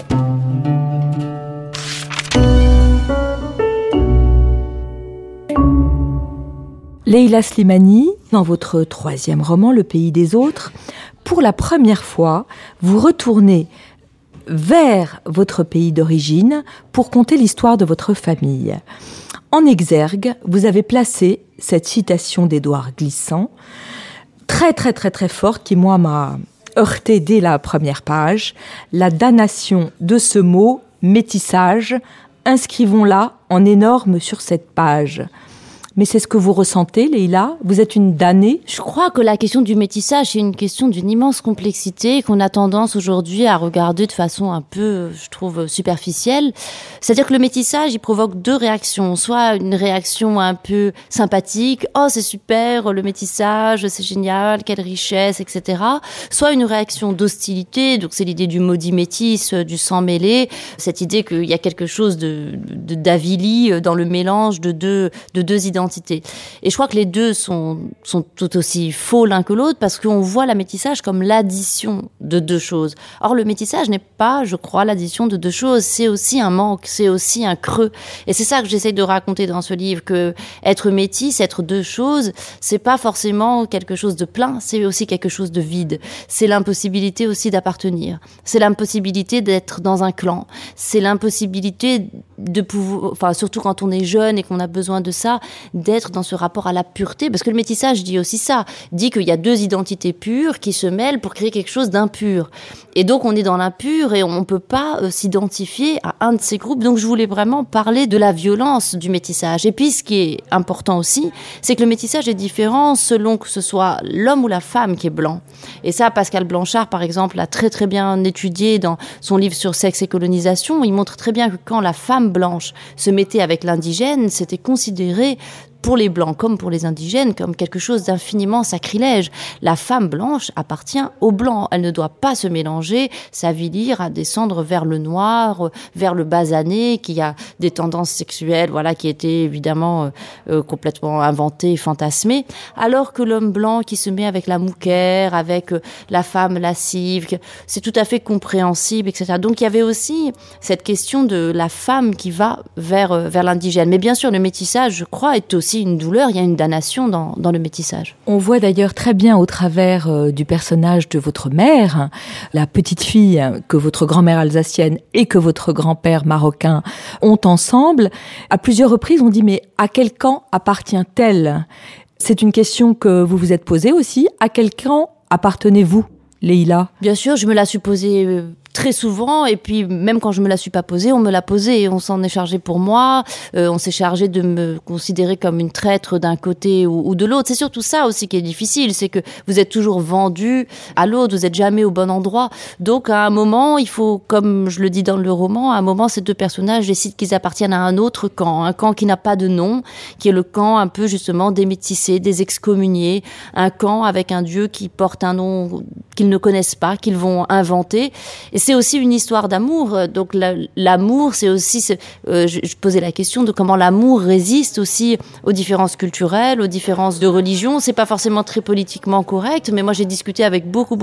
[SPEAKER 6] Leila Slimani, dans votre 3e roman, Le pays des autres, pour la première fois, vous retournez vers votre pays d'origine pour conter l'histoire de votre famille. En exergue, vous avez placé cette citation d'Édouard Glissant, très très très très forte, qui moi m'a heurté dès la première page. La damnation de ce mot, métissage, inscrivons-la en énorme sur cette page. Mais c'est ce que vous ressentez, Leïla ? Vous êtes une damnée ?
[SPEAKER 7] Je crois que la question du métissage, c'est une question d'une immense complexité qu'on a tendance aujourd'hui à regarder de façon un peu, je trouve, superficielle. C'est-à-dire que le métissage, il provoque deux réactions. Soit une réaction un peu sympathique, « Oh, c'est super, le métissage, c'est génial, quelle richesse, etc. » Soit une réaction d'hostilité, donc c'est l'idée du maudit métis, du sang mêlé, cette idée qu'il y a quelque chose d'avili dans le mélange de deux identités. Et je crois que les deux sont tout aussi faux l'un que l'autre parce qu'on voit le métissage comme l'addition de deux choses. Or, le métissage n'est pas, je crois, l'addition de deux choses. C'est aussi un manque, c'est aussi un creux. Et c'est ça que j'essaye de raconter dans ce livre, que être métis, être deux choses, c'est pas forcément quelque chose de plein, c'est aussi quelque chose de vide. C'est l'impossibilité aussi d'appartenir. C'est l'impossibilité d'être dans un clan. C'est l'impossibilité de pouvoir, enfin, surtout quand on est jeune et qu'on a besoin de ça, d'être dans ce rapport à la pureté, parce que le métissage dit aussi ça, dit qu'il y a deux identités pures qui se mêlent pour créer quelque chose d'impur. Et donc on est dans l'impur et on ne peut pas s'identifier à un de ces groupes. Donc je voulais vraiment parler de la violence du métissage. Et puis ce qui est important aussi, c'est que le métissage est différent selon que ce soit l'homme ou la femme qui est blanc. Et ça, Pascal Blanchard, par exemple, l'a très très bien étudié dans son livre sur sexe et colonisation. Il montre très bien que quand la femme blanche se mettait avec l'indigène, c'était considéré pour les Blancs comme pour les indigènes, comme quelque chose d'infiniment sacrilège. La femme blanche appartient aux Blancs. Elle ne doit pas se mélanger, s'avilir, à descendre vers le noir, vers le basané, qui a des tendances sexuelles, voilà, qui étaient évidemment complètement inventées, fantasmées. Alors que l'homme blanc qui se met avec la mouquère, avec la femme lascive, c'est tout à fait compréhensible, etc. Donc il y avait aussi cette question de la femme qui va vers l'indigène. Mais bien sûr, le métissage, je crois, est aussi une douleur, il y a une damnation dans le métissage.
[SPEAKER 6] On voit d'ailleurs très bien au travers du personnage de votre mère, la petite fille que votre grand-mère alsacienne et que votre grand-père marocain ont ensemble. À plusieurs reprises, on dit mais à quel camp appartient-elle ? C'est une question que vous vous êtes posée aussi. À quel camp appartenez-vous, Leïla ?
[SPEAKER 7] Bien sûr, je me la suis posée très souvent, et puis même quand je me la suis pas posée, on me l'a posée et on s'en est chargé pour moi. On s'est chargé de me considérer comme une traître d'un côté ou de l'autre. C'est surtout ça aussi qui est difficile, c'est que vous êtes toujours vendu à l'autre, vous êtes jamais au bon endroit. Donc à un moment, il faut, comme je le dis dans le roman, à un moment ces deux personnages décident qu'ils appartiennent à un autre camp, un camp qui n'a pas de nom, qui est le camp un peu justement des métissés, des excommuniés, un camp avec un dieu qui porte un nom qu'ils ne connaissent pas, qu'ils vont inventer. Et c'est aussi une histoire d'amour. Donc l'amour, c'est aussi... je posais la question de comment l'amour résiste aussi aux différences culturelles, aux différences de religion. C'est pas forcément très politiquement correct, mais moi j'ai discuté avec beaucoup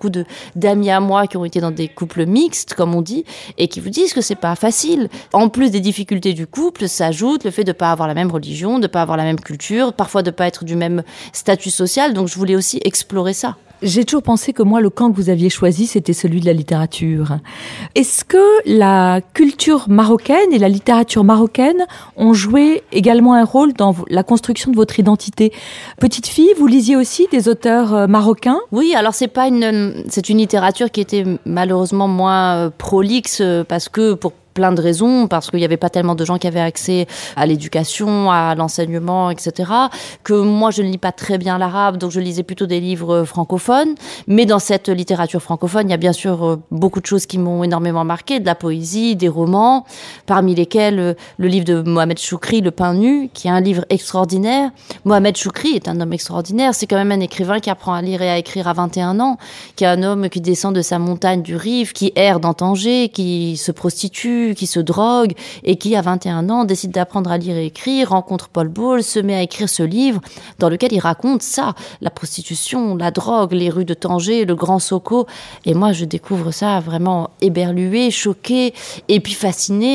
[SPEAKER 7] d'amis à moi qui ont été dans des couples mixtes, comme on dit, et qui vous disent que c'est pas facile. En plus des difficultés du couple, s'ajoute le fait de pas avoir la même religion, de pas avoir la même culture, parfois de pas être du même statut social. Donc je voulais aussi explorer ça.
[SPEAKER 6] J'ai toujours pensé que moi, le camp que vous aviez choisi, c'était celui de la littérature. Est-ce que la culture marocaine et la littérature marocaine ont joué également un rôle dans la construction de votre identité ? Petite fille, vous lisiez aussi des auteurs marocains ?
[SPEAKER 7] Oui, alors c'est une littérature qui était malheureusement moins prolixe parce que pour plein de raisons, parce qu'il n'y avait pas tellement de gens qui avaient accès à l'éducation, à l'enseignement, etc., que moi je ne lis pas très bien l'arabe, donc je lisais plutôt des livres francophones. Mais dans cette littérature francophone, il y a bien sûr beaucoup de choses qui m'ont énormément marqué, de la poésie, des romans, parmi lesquels le livre de Mohamed Choukri, Le pain nu, qui est un livre extraordinaire. Mohamed Choukri est un homme extraordinaire, c'est quand même un écrivain qui apprend à lire et à écrire à 21 ans, qui est un homme qui descend de sa montagne du Rif, qui erre dans Tanger, qui se prostitue, qui se drogue et qui, à 21 ans, décide d'apprendre à lire et écrire, rencontre Paul Bowles, se met à écrire ce livre dans lequel il raconte ça, la prostitution, la drogue, les rues de Tanger, le Grand Soko. Et moi, je découvre ça vraiment éberluée, choquée et puis fascinée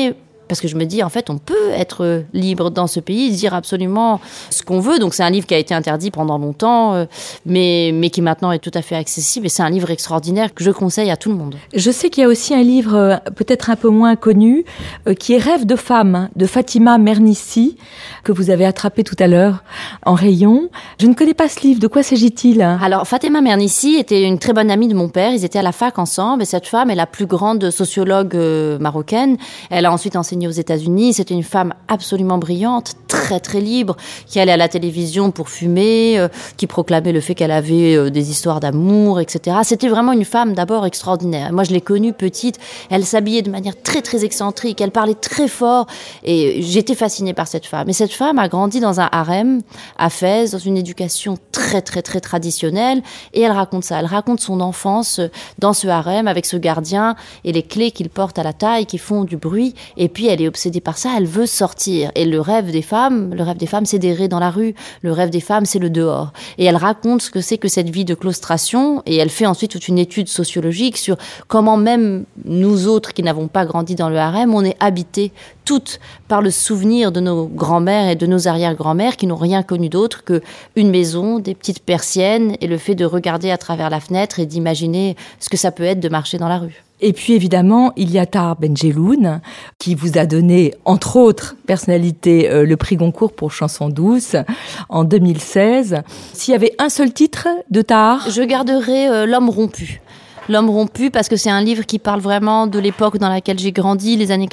[SPEAKER 7] parce que je me dis, en fait, on peut être libre dans ce pays, dire absolument ce qu'on veut. Donc c'est un livre qui a été interdit pendant longtemps, mais qui maintenant est tout à fait accessible. Et c'est un livre extraordinaire que je conseille à tout le monde.
[SPEAKER 6] Je sais qu'il y a aussi un livre peut-être un peu moins connu, qui est Rêve de femme, de Fatima Mernissi, que vous avez attrapé tout à l'heure en rayon. Je ne connais pas ce livre, de quoi s'agit-il ?
[SPEAKER 7] Alors Fatima Mernissi était une très bonne amie de mon père, ils étaient à la fac ensemble, et cette femme est la plus grande sociologue marocaine. Elle a ensuite enseigné aux États-Unis, c'était une femme absolument brillante, très très libre, qui allait à la télévision pour fumer, qui proclamait le fait qu'elle avait des histoires d'amour, etc. C'était vraiment une femme d'abord extraordinaire. Moi je l'ai connue petite, elle s'habillait de manière très très excentrique, elle parlait très fort, et j'étais fascinée par cette femme. Et cette femme a grandi dans un harem à Fès, dans une éducation très très très traditionnelle, et elle raconte ça, elle raconte son enfance dans ce harem avec ce gardien et les clés qu'il porte à la taille qui font du bruit, et puis elle est obsédée par ça, elle veut sortir. Et le rêve des femmes, c'est d'errer dans la rue, le rêve des femmes, c'est le dehors. Et elle raconte ce que c'est que cette vie de claustration, et elle fait ensuite toute une étude sociologique sur comment même nous autres qui n'avons pas grandi dans le harem, on est habités toutes par le souvenir de nos grands-mères et de nos arrière-grands-mères qui n'ont rien connu d'autre qu'une maison, des petites persiennes et le fait de regarder à travers la fenêtre et d'imaginer ce que ça peut être de marcher dans la rue.
[SPEAKER 6] Et puis évidemment, il y a Tahar Benjeloun, qui vous a donné, entre autres personnalités, le prix Goncourt pour Chanson douce en 2016. S'il y avait un seul titre de Tahar ?
[SPEAKER 7] Je garderais L'homme rompu. L'homme rompu, parce que c'est un livre qui parle vraiment de l'époque dans laquelle j'ai grandi, les années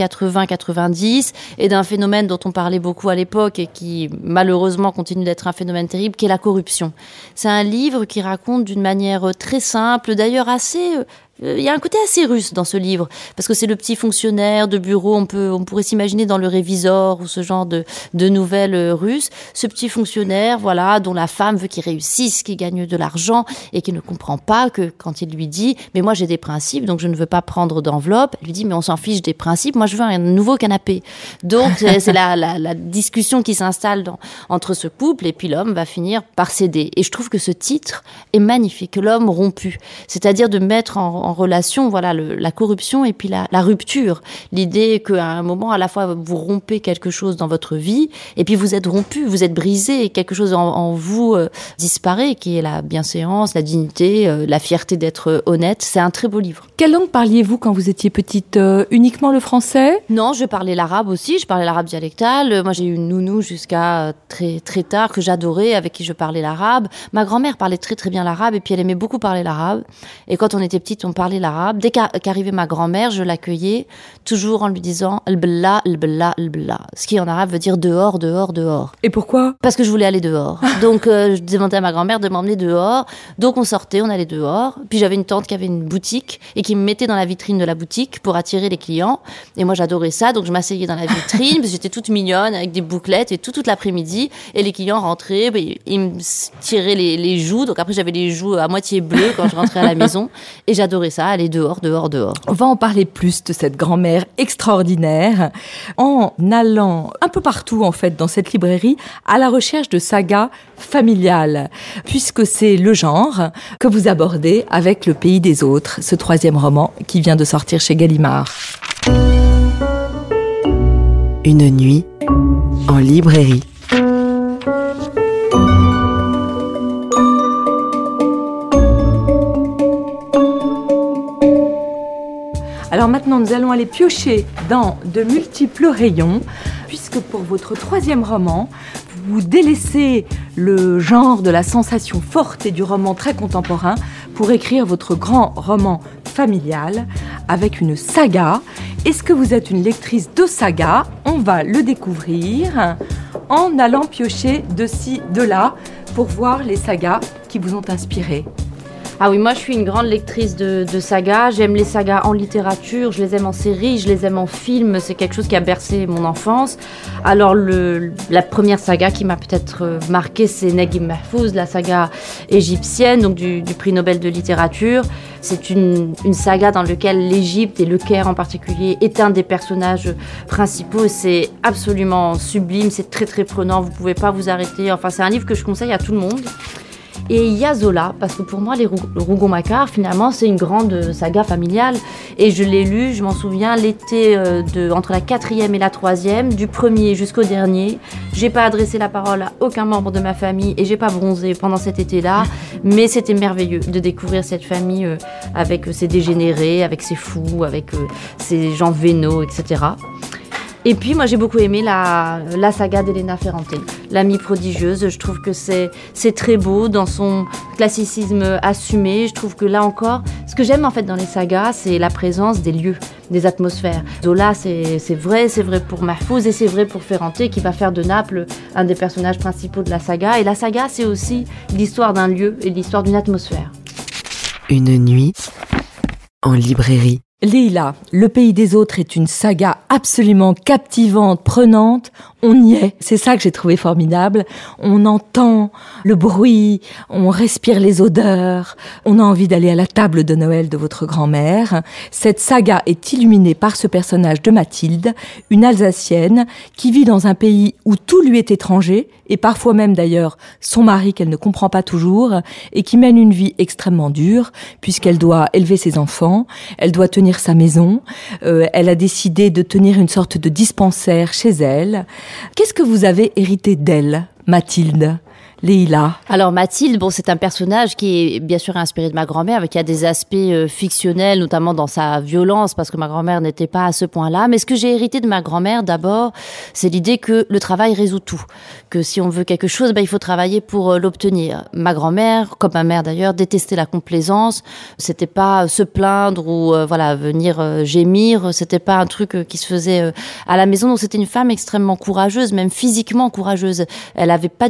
[SPEAKER 7] 80-90, et d'un phénomène dont on parlait beaucoup à l'époque et qui malheureusement continue d'être un phénomène terrible, qui est la corruption. C'est un livre qui raconte d'une manière très simple, d'ailleurs assez... Il y a un côté assez russe dans ce livre, parce que c'est le petit fonctionnaire de bureau, on pourrait s'imaginer dans le Révisor ou ce genre de nouvelles russes, ce petit fonctionnaire, voilà, dont la femme veut qu'il réussisse, qu'il gagne de l'argent, et qui ne comprend pas que quand il lui dit « mais moi j'ai des principes, donc je ne veux pas prendre d'enveloppe », elle lui dit « mais on s'en fiche des principes, moi je veux un nouveau canapé ». Donc c'est la discussion qui s'installe entre ce couple, et puis l'homme va finir par céder. Et je trouve que ce titre est magnifique, L'homme rompu, c'est-à-dire de mettre en relation, voilà, la corruption et puis la rupture. L'idée qu'à un moment, à la fois, vous rompez quelque chose dans votre vie, et puis vous êtes rompu, vous êtes brisé, et quelque chose en vous disparaît, qui est la bienséance, la dignité, la fierté d'être honnête. C'est un très beau livre.
[SPEAKER 6] Quelle langue parliez-vous quand vous étiez petite ? Uniquement le français ?
[SPEAKER 7] Non, je parlais l'arabe aussi, je parlais l'arabe dialectal. Moi, j'ai eu une nounou jusqu'à très, très tard, que j'adorais, avec qui je parlais l'arabe. Ma grand-mère parlait très très bien l'arabe, et puis elle aimait beaucoup parler l'arabe. Et quand on était petite, on parlait l'arabe. Dès qu'arrivait ma grand-mère, je l'accueillais, toujours en lui disant « Al-Bella, Al-Bella, Al-Bella », ce qui en arabe veut dire « dehors, dehors, dehors ».
[SPEAKER 6] Et pourquoi ?
[SPEAKER 7] Parce que je voulais aller dehors. Donc, je demandais à ma grand-mère de m'emmener dehors. Donc, on sortait, on allait dehors. Puis, j'avais une tante qui avait une boutique et qui me mettait dans la vitrine de la boutique pour attirer les clients. Et moi, j'adorais ça. Donc, je m'asseyais dans la vitrine parce que j'étais toute mignonne avec des bouclettes et toute l'après-midi. Et les clients rentraient, ils me tiraient les joues. Donc, après, j'avais les joues à moitié bleues quand je rentrais à la maison. Et j'adorais ça, aller dehors, dehors, dehors.
[SPEAKER 6] On va en parler plus de cette grand-mère extraordinaire en allant un peu partout, en fait, dans cette librairie, à la recherche de sagas familiales, puisque c'est le genre que vous abordez avec Le Pays des Autres, ce 3e roman qui vient de sortir chez Gallimard.
[SPEAKER 9] Une nuit en librairie.
[SPEAKER 6] Alors maintenant, nous allons aller piocher dans de multiples rayons, puisque pour votre 3e roman, vous délaissez le genre de la sensation forte et du roman très contemporain pour écrire votre grand roman familial avec une saga. Est-ce que vous êtes une lectrice de saga ? On va le découvrir en allant piocher de ci, de là, pour voir les sagas qui vous ont inspiré.
[SPEAKER 7] Ah oui, moi je suis une grande lectrice de sagas. J'aime les sagas en littérature, je les aime en série, je les aime en film. C'est quelque chose qui a bercé mon enfance. Alors la première saga qui m'a peut-être marquée, c'est Naguib Mahfouz, la saga égyptienne, donc du prix Nobel de littérature. C'est une saga dans laquelle l'Égypte et le Caire en particulier est un des personnages principaux. C'est absolument sublime, c'est très très prenant, vous pouvez pas vous arrêter. Enfin, c'est un livre que je conseille à tout le monde. Et il y a Zola, parce que pour moi, le Rougon-Macquart, finalement, c'est une grande saga familiale. Et je l'ai lu, je m'en souviens, l'été entre la 4e et la 3e, du premier jusqu'au dernier. J'ai pas adressé la parole à aucun membre de ma famille et j'ai pas bronzé pendant cet été-là. Mais c'était merveilleux de découvrir cette famille avec ses dégénérés, avec ses fous, avec ses gens vénaux, etc. Et puis, moi, j'ai beaucoup aimé la saga d'Elena Ferrante, L'amie prodigieuse. Je trouve que c'est très beau dans son classicisme assumé. Je trouve que là encore, ce que j'aime en fait dans les sagas, c'est la présence des lieux, des atmosphères. Zola, c'est vrai pour Mahfouz et c'est vrai pour Ferrante qui va faire de Naples un des personnages principaux de la saga. Et la saga, c'est aussi l'histoire d'un lieu et l'histoire d'une atmosphère.
[SPEAKER 9] Une nuit en librairie.
[SPEAKER 6] Leïla, Le pays des autres est une saga absolument captivante, prenante. On y est. C'est ça que j'ai trouvé formidable. On entend le bruit, on respire les odeurs, on a envie d'aller à la table de Noël de votre grand-mère. Cette saga est illuminée par ce personnage de Mathilde, une Alsacienne qui vit dans un pays où tout lui est étranger, et parfois même d'ailleurs son mari qu'elle ne comprend pas toujours, et qui mène une vie extrêmement dure, puisqu'elle doit élever ses enfants, elle doit tenir sa maison, elle a décidé de tenir une sorte de dispensaire chez elle. Qu'est-ce que vous avez hérité d'elle, Mathilde ? Leïla.
[SPEAKER 7] Alors Mathilde, c'est un personnage qui est bien sûr inspiré de ma grand-mère, mais qui a des aspects fictionnels, notamment dans sa violence, parce que ma grand-mère n'était pas à ce point-là. Mais ce que j'ai hérité de ma grand-mère, d'abord, c'est l'idée que le travail résout tout. Que si on veut quelque chose, il faut travailler pour l'obtenir. Ma grand-mère, comme ma mère d'ailleurs, détestait la complaisance. C'était pas se plaindre ou venir gémir. C'était pas un truc qui se faisait à la maison. Donc c'était une femme extrêmement courageuse, même physiquement courageuse. Elle avait pas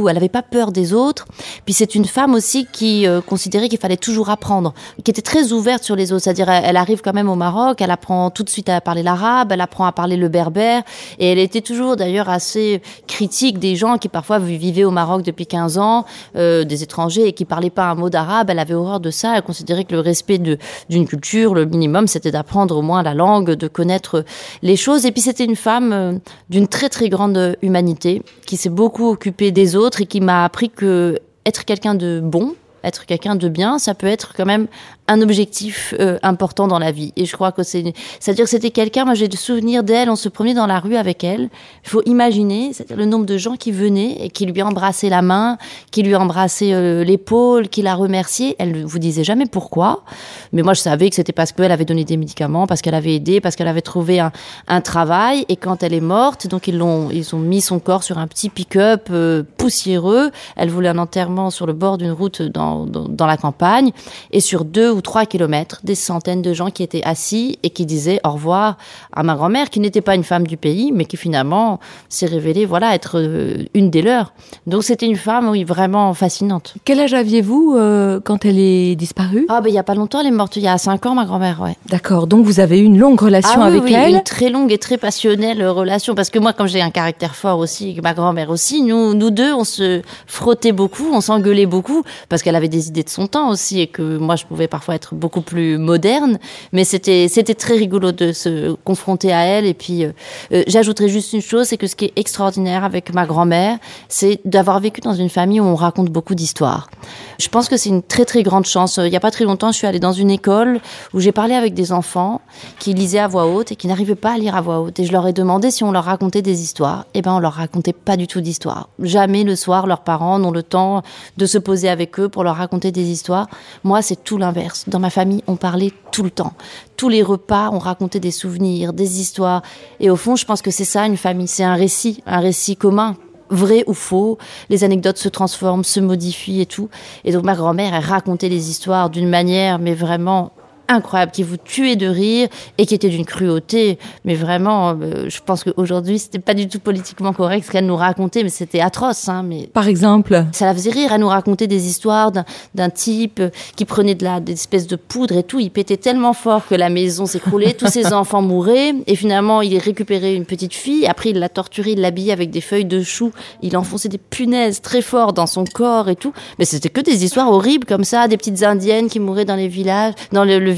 [SPEAKER 7] peur des autres. Puis c'est une femme aussi qui considérait qu'il fallait toujours apprendre, qui était très ouverte sur les autres. C'est-à-dire, elle arrive quand même au Maroc, elle apprend tout de suite à parler l'arabe, elle apprend à parler le berbère, et elle était toujours d'ailleurs assez critique des gens qui parfois vivaient au Maroc depuis 15 ans, des étrangers, et qui parlaient pas un mot d'arabe. Elle avait horreur de ça. Elle considérait que le respect d'une culture, le minimum, c'était d'apprendre au moins la langue, de connaître les choses. Et puis c'était une femme d'une très très grande humanité, qui s'est beaucoup occupée des autres et qui m'a appris que être quelqu'un de bon, être quelqu'un de bien, ça peut être quand même un objectif important dans la vie. Et je crois que c'est-à-dire que c'était quelqu'un, moi j'ai des souvenirs d'elle, on se promenait dans la rue avec elle. Il faut imaginer, c'est-à-dire le nombre de gens qui venaient et qui lui embrassaient la main, qui lui embrassaient l'épaule, qui la remerciaient. Elle ne vous disait jamais pourquoi. Mais moi je savais que c'était parce qu'elle avait donné des médicaments, parce qu'elle avait aidé, parce qu'elle avait trouvé un travail. Et quand elle est morte, donc ils ont mis son corps sur un petit pick-up poussiéreux. Elle voulait un enterrement sur le bord d'une route dans la campagne. Et sur 2 ou 3 kilomètres, des centaines de gens qui étaient assis et qui disaient au revoir à ma grand-mère, qui n'était pas une femme du pays, mais qui finalement s'est révélée être une des leurs. Donc c'était une femme, oui, vraiment fascinante.
[SPEAKER 6] Quel âge aviez-vous quand elle est disparue ?
[SPEAKER 7] Il y a pas longtemps, elle est morte il y a 5 ans, ma grand-mère, ouais.
[SPEAKER 6] D'accord, donc vous avez eu une longue relation avec elle ?
[SPEAKER 7] Une très longue et très passionnelle relation, parce que moi, comme j'ai un caractère fort aussi, et ma grand-mère aussi, nous deux, on se frottait beaucoup, on s'engueulait beaucoup, parce qu'elle avait des idées de son temps aussi, et que moi, je pouvais parfois être beaucoup plus moderne, mais c'était très rigolo de se confronter à elle. Et puis j'ajouterais juste une chose, c'est que ce qui est extraordinaire avec ma grand-mère, c'est d'avoir vécu dans une famille où on raconte beaucoup d'histoires. Je pense que c'est une très très grande chance. Il y a pas très longtemps, je suis allée dans une école où j'ai parlé avec des enfants qui lisaient à voix haute et qui n'arrivaient pas à lire à voix haute, et je leur ai demandé si on leur racontait des histoires. On leur racontait pas du tout d'histoires. Jamais le soir, leurs parents n'ont le temps de se poser avec eux pour leur raconter des histoires. Moi, c'est tout l'inverse. Dans ma famille, on parlait tout le temps. Tous les repas, on racontait des souvenirs, des histoires. Et au fond, je pense que c'est ça, une famille. C'est un récit commun. Vrai ou faux, les anecdotes se transforment, se modifient et tout. Et donc ma grand-mère, elle racontait les histoires d'une manière, mais vraiment incroyable, qui vous tuait de rire et qui était d'une cruauté. Mais vraiment, je pense qu'aujourd'hui, c'était pas du tout politiquement correct ce qu'elle nous racontait, mais c'était atroce. Mais
[SPEAKER 6] par exemple,
[SPEAKER 7] ça la faisait rire. Elle nous racontait des histoires d'un type qui prenait des espèces de poudre et tout. Il pétait tellement fort que la maison s'écroulait, tous ses enfants mouraient. Et finalement, il récupérait une petite fille. Après, il la torturait, il l'habillait avec des feuilles de chou. Il enfonçait des punaises très fort dans son corps et tout. Mais c'était que des histoires horribles comme ça, des petites indiennes qui mouraient dans les villages, dans le village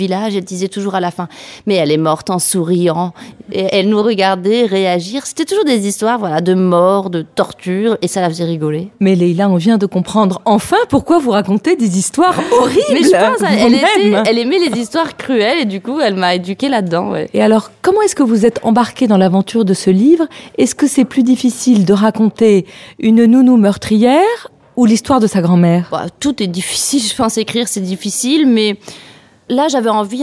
[SPEAKER 7] village. Elle disait toujours à la fin, mais elle est morte en souriant. Et elle nous regardait réagir. C'était toujours des histoires, voilà, de mort, de torture, et ça la faisait rigoler.
[SPEAKER 6] Mais Leïla, on vient de comprendre enfin pourquoi vous racontez des histoires horribles.
[SPEAKER 7] Mais je pense, elle aimait les histoires cruelles, et du coup, elle m'a éduquée là-dedans. Ouais.
[SPEAKER 6] Et alors, comment est-ce que vous êtes embarquée dans l'aventure de ce livre ? Est-ce que c'est plus difficile de raconter une nounou meurtrière ou l'histoire de sa grand-mère ?
[SPEAKER 7] Tout est difficile, je pense, écrire c'est difficile, mais là j'avais envie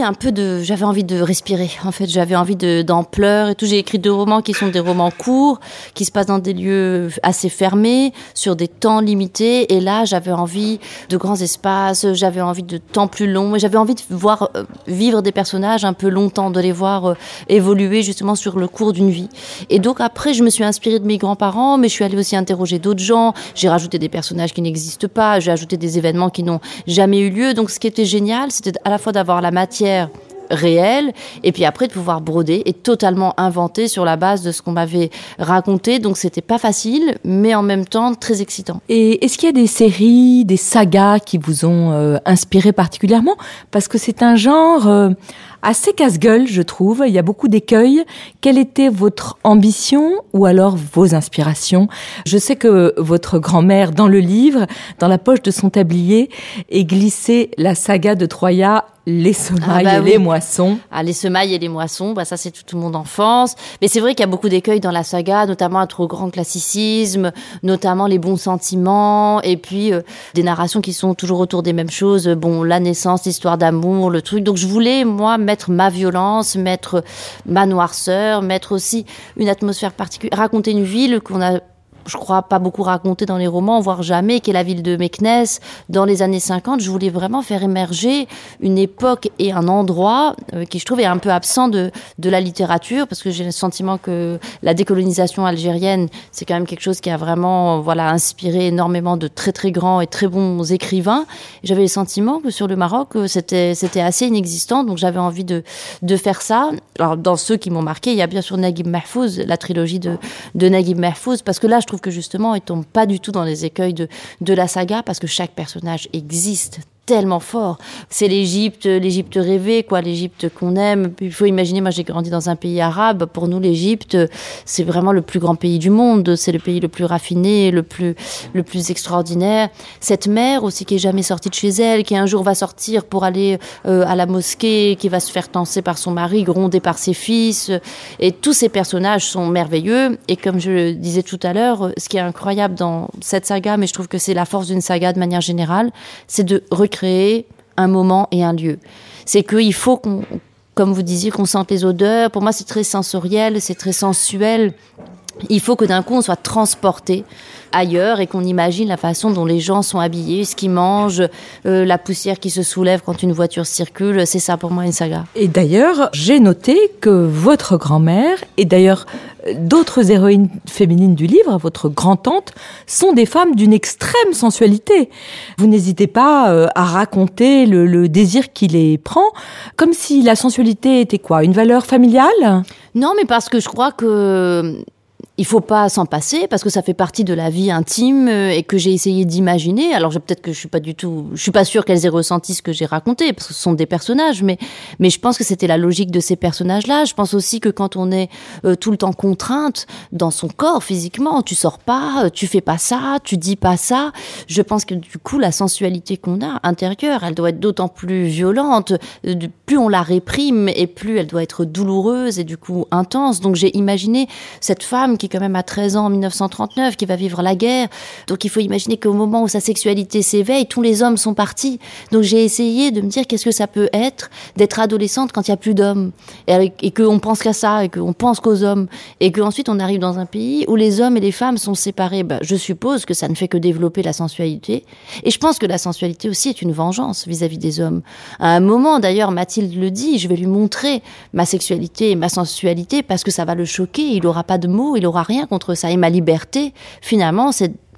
[SPEAKER 7] de respirer. En fait, j'avais envie d'ampleur et tout. J'ai écrit 2 romans qui sont des romans courts, qui se passent dans des lieux assez fermés, sur des temps limités. Et là, j'avais envie de grands espaces, j'avais envie de temps plus longs, et j'avais envie de voir vivre des personnages un peu longtemps, de les voir évoluer justement sur le cours d'une vie. Et donc après, je me suis inspirée de mes grands-parents, mais je suis allée aussi interroger d'autres gens. J'ai rajouté des personnages qui n'existent pas, j'ai ajouté des événements qui n'ont jamais eu lieu. Donc ce qui était génial, c'était à la fois d'avoir la matière réelle et puis après de pouvoir broder et totalement inventer sur la base de ce qu'on m'avait raconté. Donc c'était pas facile, mais en même temps très excitant.
[SPEAKER 6] Et est-ce qu'il y a des séries, des sagas qui vous ont inspiré particulièrement ? Parce que c'est un genre assez casse-gueule, je trouve. Il y a beaucoup d'écueils. Quelle était votre ambition ou alors vos inspirations ? Je sais que votre grand-mère, dans le livre, dans la poche de son tablier, est glissée la saga de Troya, les semailles et les moissons.
[SPEAKER 7] Les semailles et les moissons, ça c'est toute mon enfance. Mais c'est vrai qu'il y a beaucoup d'écueils dans la saga, notamment un trop grand classicisme, notamment les bons sentiments, et puis des narrations qui sont toujours autour des mêmes choses. La naissance, l'histoire d'amour, le truc. Donc je voulais, moi, mettre ma violence, mettre ma noirceur, mettre aussi une atmosphère particulière, raconter une ville qu'on a, je crois, pas beaucoup raconté dans les romans, voire jamais, qui est la ville de Meknès. Dans les années 50, je voulais vraiment faire émerger une époque et un endroit qui, je trouve, est un peu absent de la littérature, parce que j'ai le sentiment que la décolonisation algérienne, c'est quand même quelque chose qui a vraiment, inspiré énormément de très très grands et très bons écrivains. Et j'avais le sentiment que sur le Maroc, c'était assez inexistant, donc j'avais envie de faire ça. Alors, dans ceux qui m'ont marqué, il y a bien sûr Naguib Mahfouz, la trilogie de Naguib Mahfouz, parce que là, je trouve que justement, il tombe pas du tout dans les écueils de la saga, parce que chaque personnage existe tellement fort. C'est l'Égypte rêvée, l'Égypte qu'on aime. Il faut imaginer, moi j'ai grandi dans un pays arabe. Pour nous, l'Égypte, c'est vraiment le plus grand pays du monde. C'est le pays le plus raffiné, le plus extraordinaire. Cette mère aussi qui est jamais sortie de chez elle, qui un jour va sortir pour aller à la mosquée, qui va se faire tancer par son mari, gronder par ses fils. Et tous ces personnages sont merveilleux. Et comme je le disais tout à l'heure, ce qui est incroyable dans cette saga, mais je trouve que c'est la force d'une saga de manière générale, c'est de recréer un moment et un lieu. C'est qu'il faut comme vous disiez, qu'on sente les odeurs. Pour moi, c'est très sensoriel, c'est très sensuel. Il faut que d'un coup, on soit transporté ailleurs et qu'on imagine la façon dont les gens sont habillés, ce qu'ils mangent, la poussière qui se soulève quand une voiture circule. C'est ça pour moi une saga.
[SPEAKER 6] Et d'ailleurs, j'ai noté que votre grand-mère, et d'ailleurs d'autres héroïnes féminines du livre, votre grand-tante, sont des femmes d'une extrême sensualité. Vous n'hésitez pas à raconter le désir qui les prend, comme si la sensualité était quoi ? Une valeur familiale ?
[SPEAKER 7] Non, mais parce que je crois que il faut pas s'en passer, parce que ça fait partie de la vie intime et que j'ai essayé d'imaginer. Alors peut-être que je suis pas sûre qu'elles aient ressenti ce que j'ai raconté, parce que ce sont des personnages, mais je pense que c'était la logique de ces personnages-là. Je pense aussi que quand on est tout le temps contrainte dans son corps physiquement, tu sors pas, tu fais pas ça, tu dis pas ça. Je pense que du coup, la sensualité qu'on a intérieure, elle doit être d'autant plus violente. Plus on la réprime et plus elle doit être douloureuse et du coup intense. Donc j'ai imaginé cette femme qui quand même a 13 ans en 1939, qui va vivre la guerre. Donc il faut imaginer qu'au moment où sa sexualité s'éveille, tous les hommes sont partis. Donc j'ai essayé de me dire qu'est-ce que ça peut être d'être adolescente quand il n'y a plus d'hommes. Et qu'on pense qu'à ça, et qu'on pense qu'aux hommes. Et qu'ensuite on arrive dans un pays où les hommes et les femmes sont séparés. Je suppose que ça ne fait que développer la sensualité. Et je pense que la sensualité aussi est une vengeance vis-à-vis des hommes. À un moment, d'ailleurs, Mathilde le dit, je vais lui montrer ma sexualité et ma sensualité parce que ça va le choquer. Il n'aura pas de mots, il n'aura rien contre ça. Et ma liberté, finalement, c'est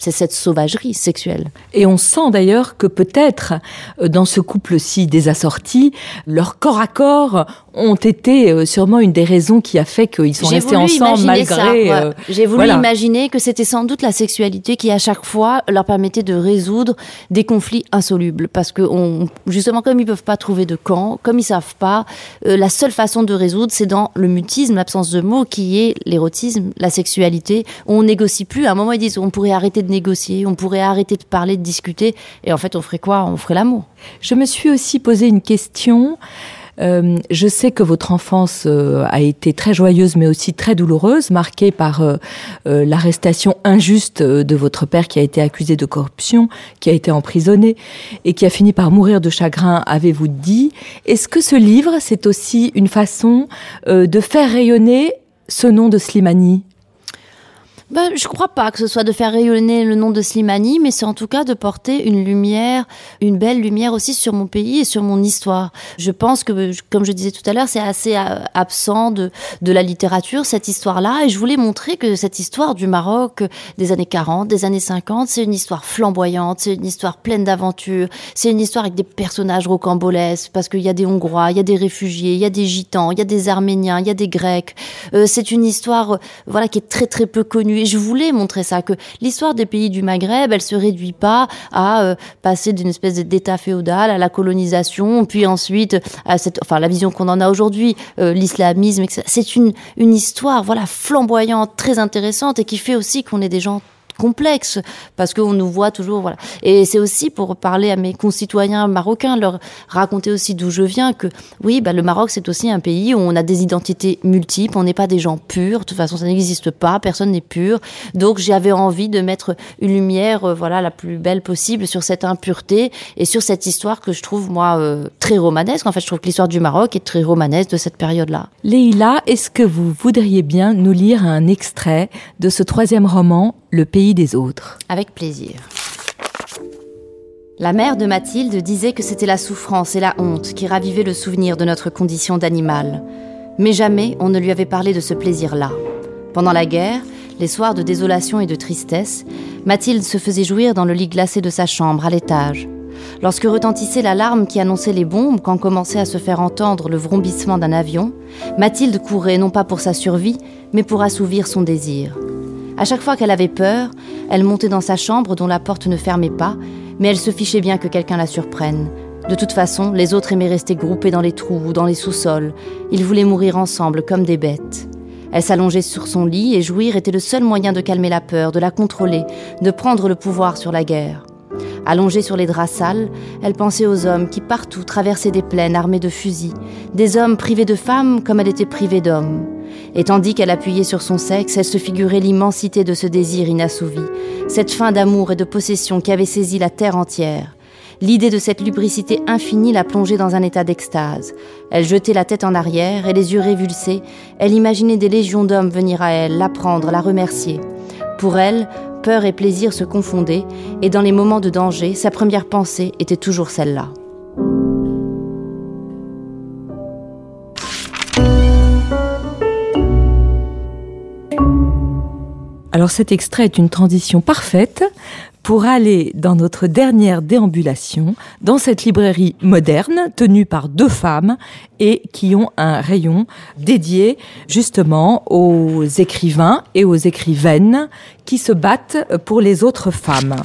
[SPEAKER 7] c'est cette sauvagerie sexuelle.
[SPEAKER 6] Et on sent d'ailleurs que peut-être, dans ce couple-ci désassorti, leur corps à corps ont été sûrement une des raisons qui a fait qu'ils sont restés ensemble malgré...
[SPEAKER 7] J'ai voulu imaginer que c'était sans doute la sexualité qui, à chaque fois, leur permettait de résoudre des conflits insolubles. Parce que, justement, comme ils ne peuvent pas trouver de camp, comme ils ne savent pas, la seule façon de résoudre, c'est dans le mutisme, l'absence de mots, qui est l'érotisme, la sexualité. On ne négocie plus. À un moment, ils disent on pourrait arrêter de négocier, on pourrait arrêter de parler, de discuter. Et en fait, on ferait quoi ? On ferait l'amour.
[SPEAKER 6] Je me suis aussi posé une question. Je sais que votre enfance a été très joyeuse mais aussi très douloureuse, marquée par l'arrestation injuste de votre père qui a été accusé de corruption, qui a été emprisonné et qui a fini par mourir de chagrin, avez-vous dit. Est-ce que ce livre, c'est aussi une façon de faire rayonner ce nom de Slimani ?
[SPEAKER 7] Je ne crois pas que ce soit de faire rayonner le nom de Slimani, mais c'est en tout cas de porter une lumière, une belle lumière aussi sur mon pays et sur mon histoire. Je pense que, comme je disais tout à l'heure, c'est assez absent de la littérature, cette histoire-là. Et je voulais montrer que cette histoire du Maroc des années 40, des années 50, c'est une histoire flamboyante, c'est une histoire pleine d'aventures, c'est une histoire avec des personnages rocambolesques, parce qu'il y a des Hongrois, il y a des réfugiés, il y a des Gitans, il y a des Arméniens, il y a des Grecs. C'est une histoire qui est très très peu connue. Et je voulais montrer ça, que l'histoire des pays du Maghreb, elle se réduit pas à passer d'une espèce d'état féodal à la colonisation, puis ensuite à la vision qu'on en a aujourd'hui, l'islamisme, etc. C'est une histoire, flamboyante, très intéressante et qui fait aussi qu'on est des gens complexe, parce qu'on nous voit toujours, Et c'est aussi pour parler à mes concitoyens marocains, leur raconter aussi d'où je viens, que oui, le Maroc, c'est aussi un pays où on a des identités multiples, on n'est pas des gens purs, de toute façon, ça n'existe pas, personne n'est pur. Donc, j'avais envie de mettre une lumière, la plus belle possible sur cette impureté et sur cette histoire que je trouve, moi, très romanesque. En fait, je trouve que l'histoire du Maroc est très romanesque de cette période-là.
[SPEAKER 6] Leïla, est-ce que vous voudriez bien nous lire un extrait de ce 3e roman, Le pays des autres?
[SPEAKER 7] Avec plaisir. La mère de Mathilde disait que c'était la souffrance et la honte qui ravivaient le souvenir de notre condition d'animal. Mais jamais on ne lui avait parlé de ce plaisir-là. Pendant la guerre, les soirs de désolation et de tristesse, Mathilde se faisait jouir dans le lit glacé de sa chambre, à l'étage. Lorsque retentissait l'alarme qui annonçait les bombes, quand commençait à se faire entendre le vrombissement d'un avion, Mathilde courait non pas pour sa survie, mais pour assouvir son désir. À chaque fois qu'elle avait peur, elle montait dans sa chambre dont la porte ne fermait pas, mais elle se fichait bien que quelqu'un la surprenne. De toute façon, les autres aimaient rester groupés dans les trous ou dans les sous-sols. Ils voulaient mourir ensemble comme des bêtes. Elle s'allongeait sur son lit et jouir était le seul moyen de calmer la peur, de la contrôler, de prendre le pouvoir sur la guerre. Allongée sur les draps sales, elle pensait aux hommes qui partout traversaient des plaines armés de fusils, des hommes privés de femmes comme elle était privée d'hommes. Et tandis qu'elle appuyait sur son sexe, elle se figurait l'immensité de ce désir inassouvi, cette faim d'amour et de possession qui avait saisi la terre entière. L'idée de cette lubricité infinie la plongeait dans un état d'extase. Elle jetait la tête en arrière et les yeux révulsés, elle imaginait des légions d'hommes venir à elle, la prendre, la remercier. Pour elle, peur et plaisir se confondaient, et dans les moments de danger, sa première pensée était toujours celle-là.
[SPEAKER 6] Alors cet extrait est une transition parfaite pour aller dans notre dernière déambulation, dans cette librairie moderne tenue par 2 femmes et qui ont un rayon dédié justement aux écrivains et aux écrivaines qui se battent pour les autres femmes.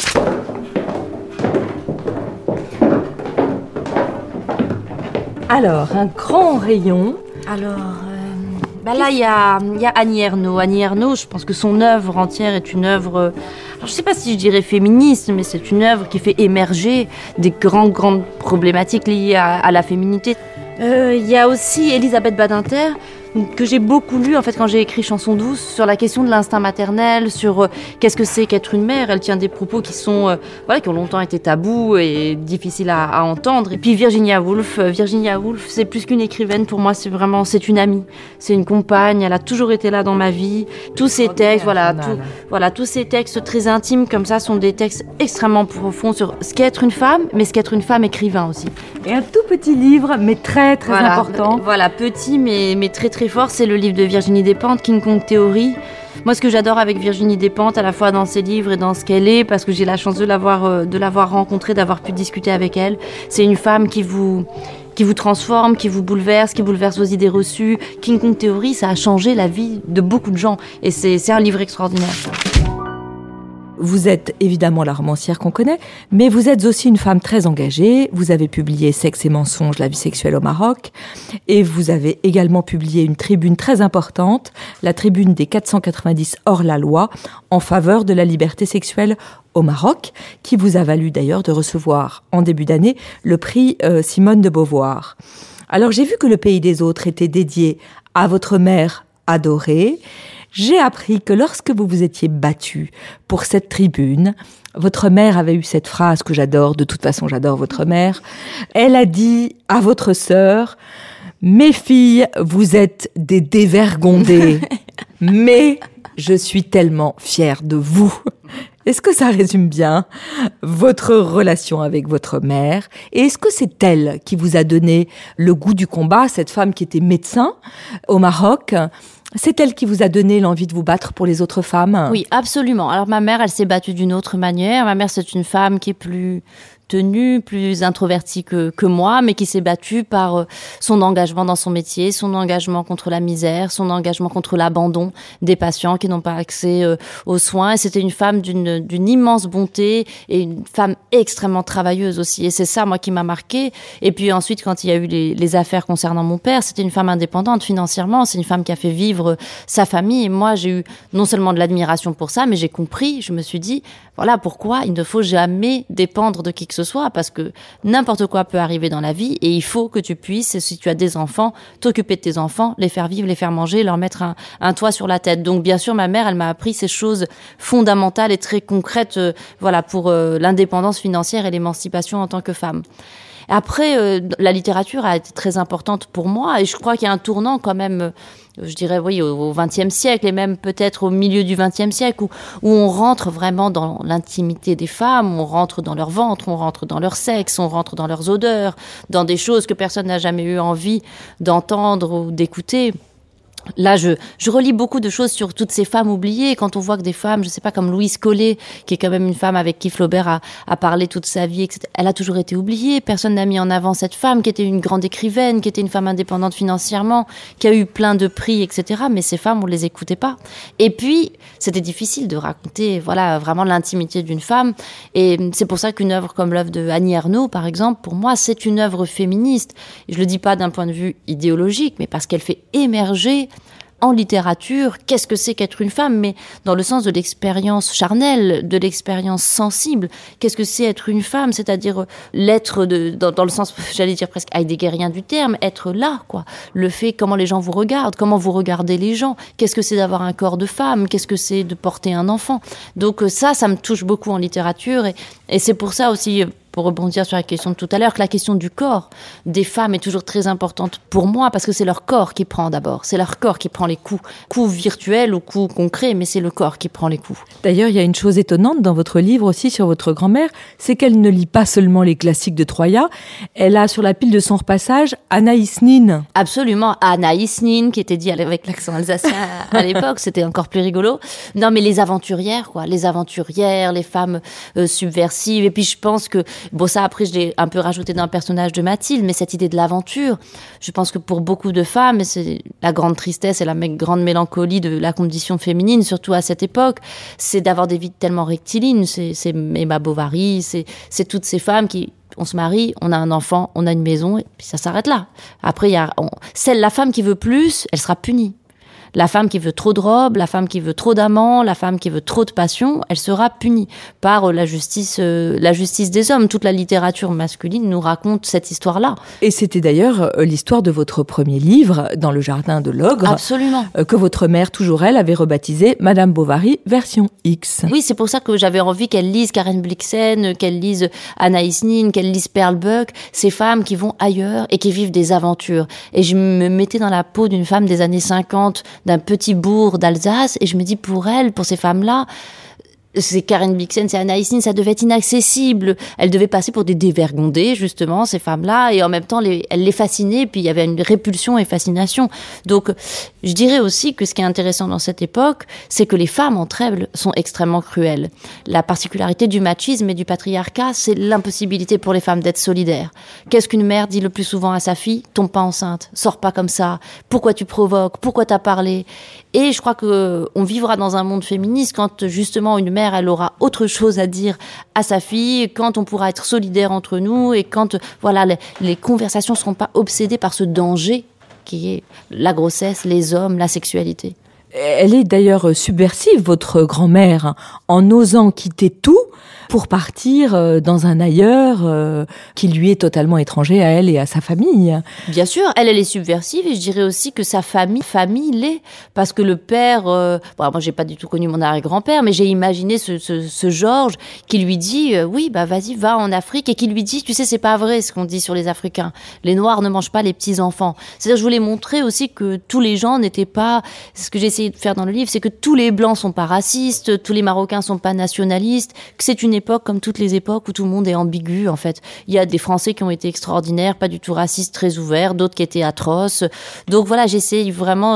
[SPEAKER 6] Alors, un grand rayon.
[SPEAKER 7] Là, il y a Annie Ernaux. Annie Ernaux, je pense que son œuvre entière est une œuvre, je ne sais pas si je dirais féministe, mais c'est une œuvre qui fait émerger des grandes problématiques liées à la féminité. Il y a aussi Elisabeth Badinter, que j'ai beaucoup lu en fait quand j'ai écrit Chanson douce, sur la question de l'instinct maternel, sur qu'est-ce que c'est qu'être une mère. Elle tient des propos qui sont qui ont longtemps été tabous et difficiles à entendre. Et puis Virginia Woolf, c'est plus qu'une écrivaine pour moi, c'est une amie, c'est une compagne. Elle a toujours été là dans ma vie. Tous ces textes, tous ces textes très intimes comme ça sont des textes extrêmement profonds sur ce qu'est être une femme, mais ce qu'est être une femme écrivain aussi.
[SPEAKER 6] Et un tout petit livre, mais très important.
[SPEAKER 7] Petit, mais très très fort, c'est le livre de Virginie Despentes, King Kong Theory. Moi, ce que j'adore avec Virginie Despentes, à la fois dans ses livres et dans ce qu'elle est, parce que j'ai la chance de l'avoir rencontrée, d'avoir pu discuter avec elle, c'est une femme qui vous transforme, qui vous bouleverse, qui bouleverse vos idées reçues. King Kong Theory, ça a changé la vie de beaucoup de gens. Et c'est un livre extraordinaire.
[SPEAKER 6] Vous êtes évidemment la romancière qu'on connaît, mais vous êtes aussi une femme très engagée. Vous avez publié Sexe et mensonges, la vie sexuelle au Maroc. Et vous avez également publié une tribune très importante, la tribune des 490 hors la loi, en faveur de la liberté sexuelle au Maroc, qui vous a valu d'ailleurs de recevoir en début d'année le prix Simone de Beauvoir. Alors j'ai vu que Le pays des autres était dédié à votre mère adorée. J'ai appris que lorsque vous vous étiez battue pour cette tribune, votre mère avait eu cette phrase que j'adore, de toute façon j'adore votre mère. Elle a dit à votre sœur: « Mes filles, vous êtes des dévergondées, mais je suis tellement fière de vous. » Est-ce que ça résume bien votre relation avec votre mère? Et est-ce que c'est elle qui vous a donné le goût du combat, cette femme qui était médecin au Maroc? C'est elle qui vous a donné l'envie de vous battre pour les autres femmes?
[SPEAKER 7] Oui, absolument. Alors ma mère, elle s'est battue d'une autre manière. Ma mère, c'est une femme qui est plus tenue, plus introvertie que moi, mais qui s'est battue par son engagement dans son métier, son engagement contre la misère, son engagement contre l'abandon des patients qui n'ont pas accès aux soins. Et c'était une femme d'une immense bonté et une femme extrêmement travailleuse aussi. Et c'est ça, moi, qui m'a marquée. Et puis ensuite, quand il y a eu les affaires concernant mon père, c'était une femme indépendante financièrement. C'est une femme qui a fait vivre sa famille. Et moi, j'ai eu non seulement de l'admiration pour ça, mais j'ai compris, je me suis dit, voilà pourquoi il ne faut jamais dépendre de qui que ce soit, parce que n'importe quoi peut arriver dans la vie et il faut que tu puisses, si tu as des enfants, t'occuper de tes enfants, les faire vivre, les faire manger, leur mettre un toit sur la tête. Donc bien sûr, ma mère, elle m'a appris ces choses fondamentales et très concrètes, voilà, pour l'indépendance financière et l'émancipation en tant que femme. Après, la littérature a été très importante pour moi et je crois qu'il y a un tournant quand même, je dirais oui, au XXe siècle et même peut-être au milieu du XXe siècle où on rentre vraiment dans l'intimité des femmes, on rentre dans leur ventre, on rentre dans leur sexe, on rentre dans leurs odeurs, dans des choses que personne n'a jamais eu envie d'entendre ou d'écouter. Là, je relis beaucoup de choses sur toutes ces femmes oubliées. Quand on voit que des femmes, je sais pas, comme Louise Collet, qui est quand même une femme avec qui Flaubert a parlé toute sa vie, etc., elle a toujours été oubliée. Personne n'a mis en avant cette femme qui était une grande écrivaine, qui était une femme indépendante financièrement, qui a eu plein de prix, etc. Mais ces femmes, on les écoutait pas. Et puis, c'était difficile de raconter, voilà, vraiment l'intimité d'une femme. Et c'est pour ça qu'une œuvre comme l'œuvre de Annie Ernaux, par exemple, pour moi, c'est une œuvre féministe. Et je le dis pas d'un point de vue idéologique, mais parce qu'elle fait émerger en littérature, qu'est-ce que c'est qu'être une femme, mais dans le sens de l'expérience charnelle, de l'expérience sensible. Qu'est-ce que c'est être une femme, c'est-à-dire l'être dans le sens, j'allais dire presque heideggerien du terme, être là, quoi. Le fait, comment les gens vous regardent, comment vous regardez les gens, qu'est-ce que c'est d'avoir un corps de femme, qu'est-ce que c'est de porter un enfant. Donc ça me touche beaucoup en littérature et c'est pour ça aussi, pour rebondir sur la question de tout à l'heure, que la question du corps des femmes est toujours très importante pour moi, parce que c'est leur corps qui prend d'abord. C'est leur corps qui prend les coups virtuels ou coups concrets, mais c'est le corps qui prend les coups.
[SPEAKER 6] D'ailleurs, il y a une chose étonnante dans votre livre aussi sur votre grand-mère, c'est qu'elle ne lit pas seulement les classiques de Troya, elle a sur la pile de son repassage Anaïs Nin.
[SPEAKER 7] Absolument, Anaïs Nin, qui était dit avec l'accent alsacien à l'époque, c'était encore plus rigolo. Non, mais les aventurières, quoi. Les aventurières, les femmes subversives. Et puis je pense que bon, ça, après, je l'ai un peu rajouté dans le personnage de Mathilde, mais cette idée de l'aventure, je pense que pour beaucoup de femmes, c'est la grande tristesse et la grande mélancolie de la condition féminine, surtout à cette époque, c'est d'avoir des vies tellement rectilignes. C'est Emma Bovary, c'est toutes ces femmes qui... On se marie, on a un enfant, on a une maison, et puis ça s'arrête là. Après, la femme qui veut plus, elle sera punie. La femme qui veut trop de robes, la femme qui veut trop d'amants, la femme qui veut trop de passion, elle sera punie par la justice des hommes. Toute la littérature masculine nous raconte cette histoire-là.
[SPEAKER 6] Et c'était d'ailleurs l'histoire de votre premier livre, Dans le jardin de l'ogre.
[SPEAKER 7] Absolument.
[SPEAKER 6] Que votre mère, toujours elle, avait rebaptisé Madame Bovary version X.
[SPEAKER 7] Oui, c'est pour ça que j'avais envie qu'elle lise Karen Blixen, qu'elle lise Anaïs Nin, qu'elle lise Pearl Buck, ces femmes qui vont ailleurs et qui vivent des aventures. Et je me mettais dans la peau d'une femme des années 50, d'un petit bourg d'Alsace, et je me dis pour elles, pour ces femmes-là, C'est Karen Blixen, c'est Anaïs Nin, ça devait être inaccessible. Elles devaient passer pour des dévergondées, justement, ces femmes-là, et en même temps, elles les fascinaient, puis il y avait une répulsion et fascination. Donc, je dirais aussi que ce qui est intéressant dans cette époque, c'est que les femmes entre elles sont extrêmement cruelles. La particularité du machisme et du patriarcat, c'est l'impossibilité pour les femmes d'être solidaires. Qu'est-ce qu'une mère dit le plus souvent à sa fille ? Tombe pas enceinte, sors pas comme ça, pourquoi tu provoques, pourquoi t'as parlé ? Et je crois qu'on vivra dans un monde féministe quand justement une mère, elle aura autre chose à dire à sa fille, quand on pourra être solidaire entre nous et quand voilà, les conversations ne seront pas obsédées par ce danger qui est la grossesse, les hommes, la sexualité.
[SPEAKER 6] Elle est d'ailleurs subversive, votre grand-mère, en osant quitter tout pour partir dans un ailleurs qui lui est totalement étranger à elle et à sa famille.
[SPEAKER 7] Bien sûr, elle est subversive et je dirais aussi que sa famille l'est. Parce que le père, moi j'ai pas du tout connu mon arrière-grand-père, mais j'ai imaginé ce Georges qui lui dit oui, bah vas-y, va en Afrique, et qui lui dit, tu sais, c'est pas vrai ce qu'on dit sur les Africains. Les Noirs ne mangent pas les petits-enfants. C'est-à-dire, je voulais montrer aussi que tous les gens n'étaient pas... C'est ce que j'ai essayé de faire dans le livre, c'est que tous les Blancs sont pas racistes, tous les Marocains sont pas nationalistes, que c'est une époque comme toutes les époques où tout le monde est ambigu, en fait. Il y a des Français qui ont été extraordinaires, pas du tout racistes, très ouverts, d'autres qui étaient atroces. Donc voilà, j'ai essayé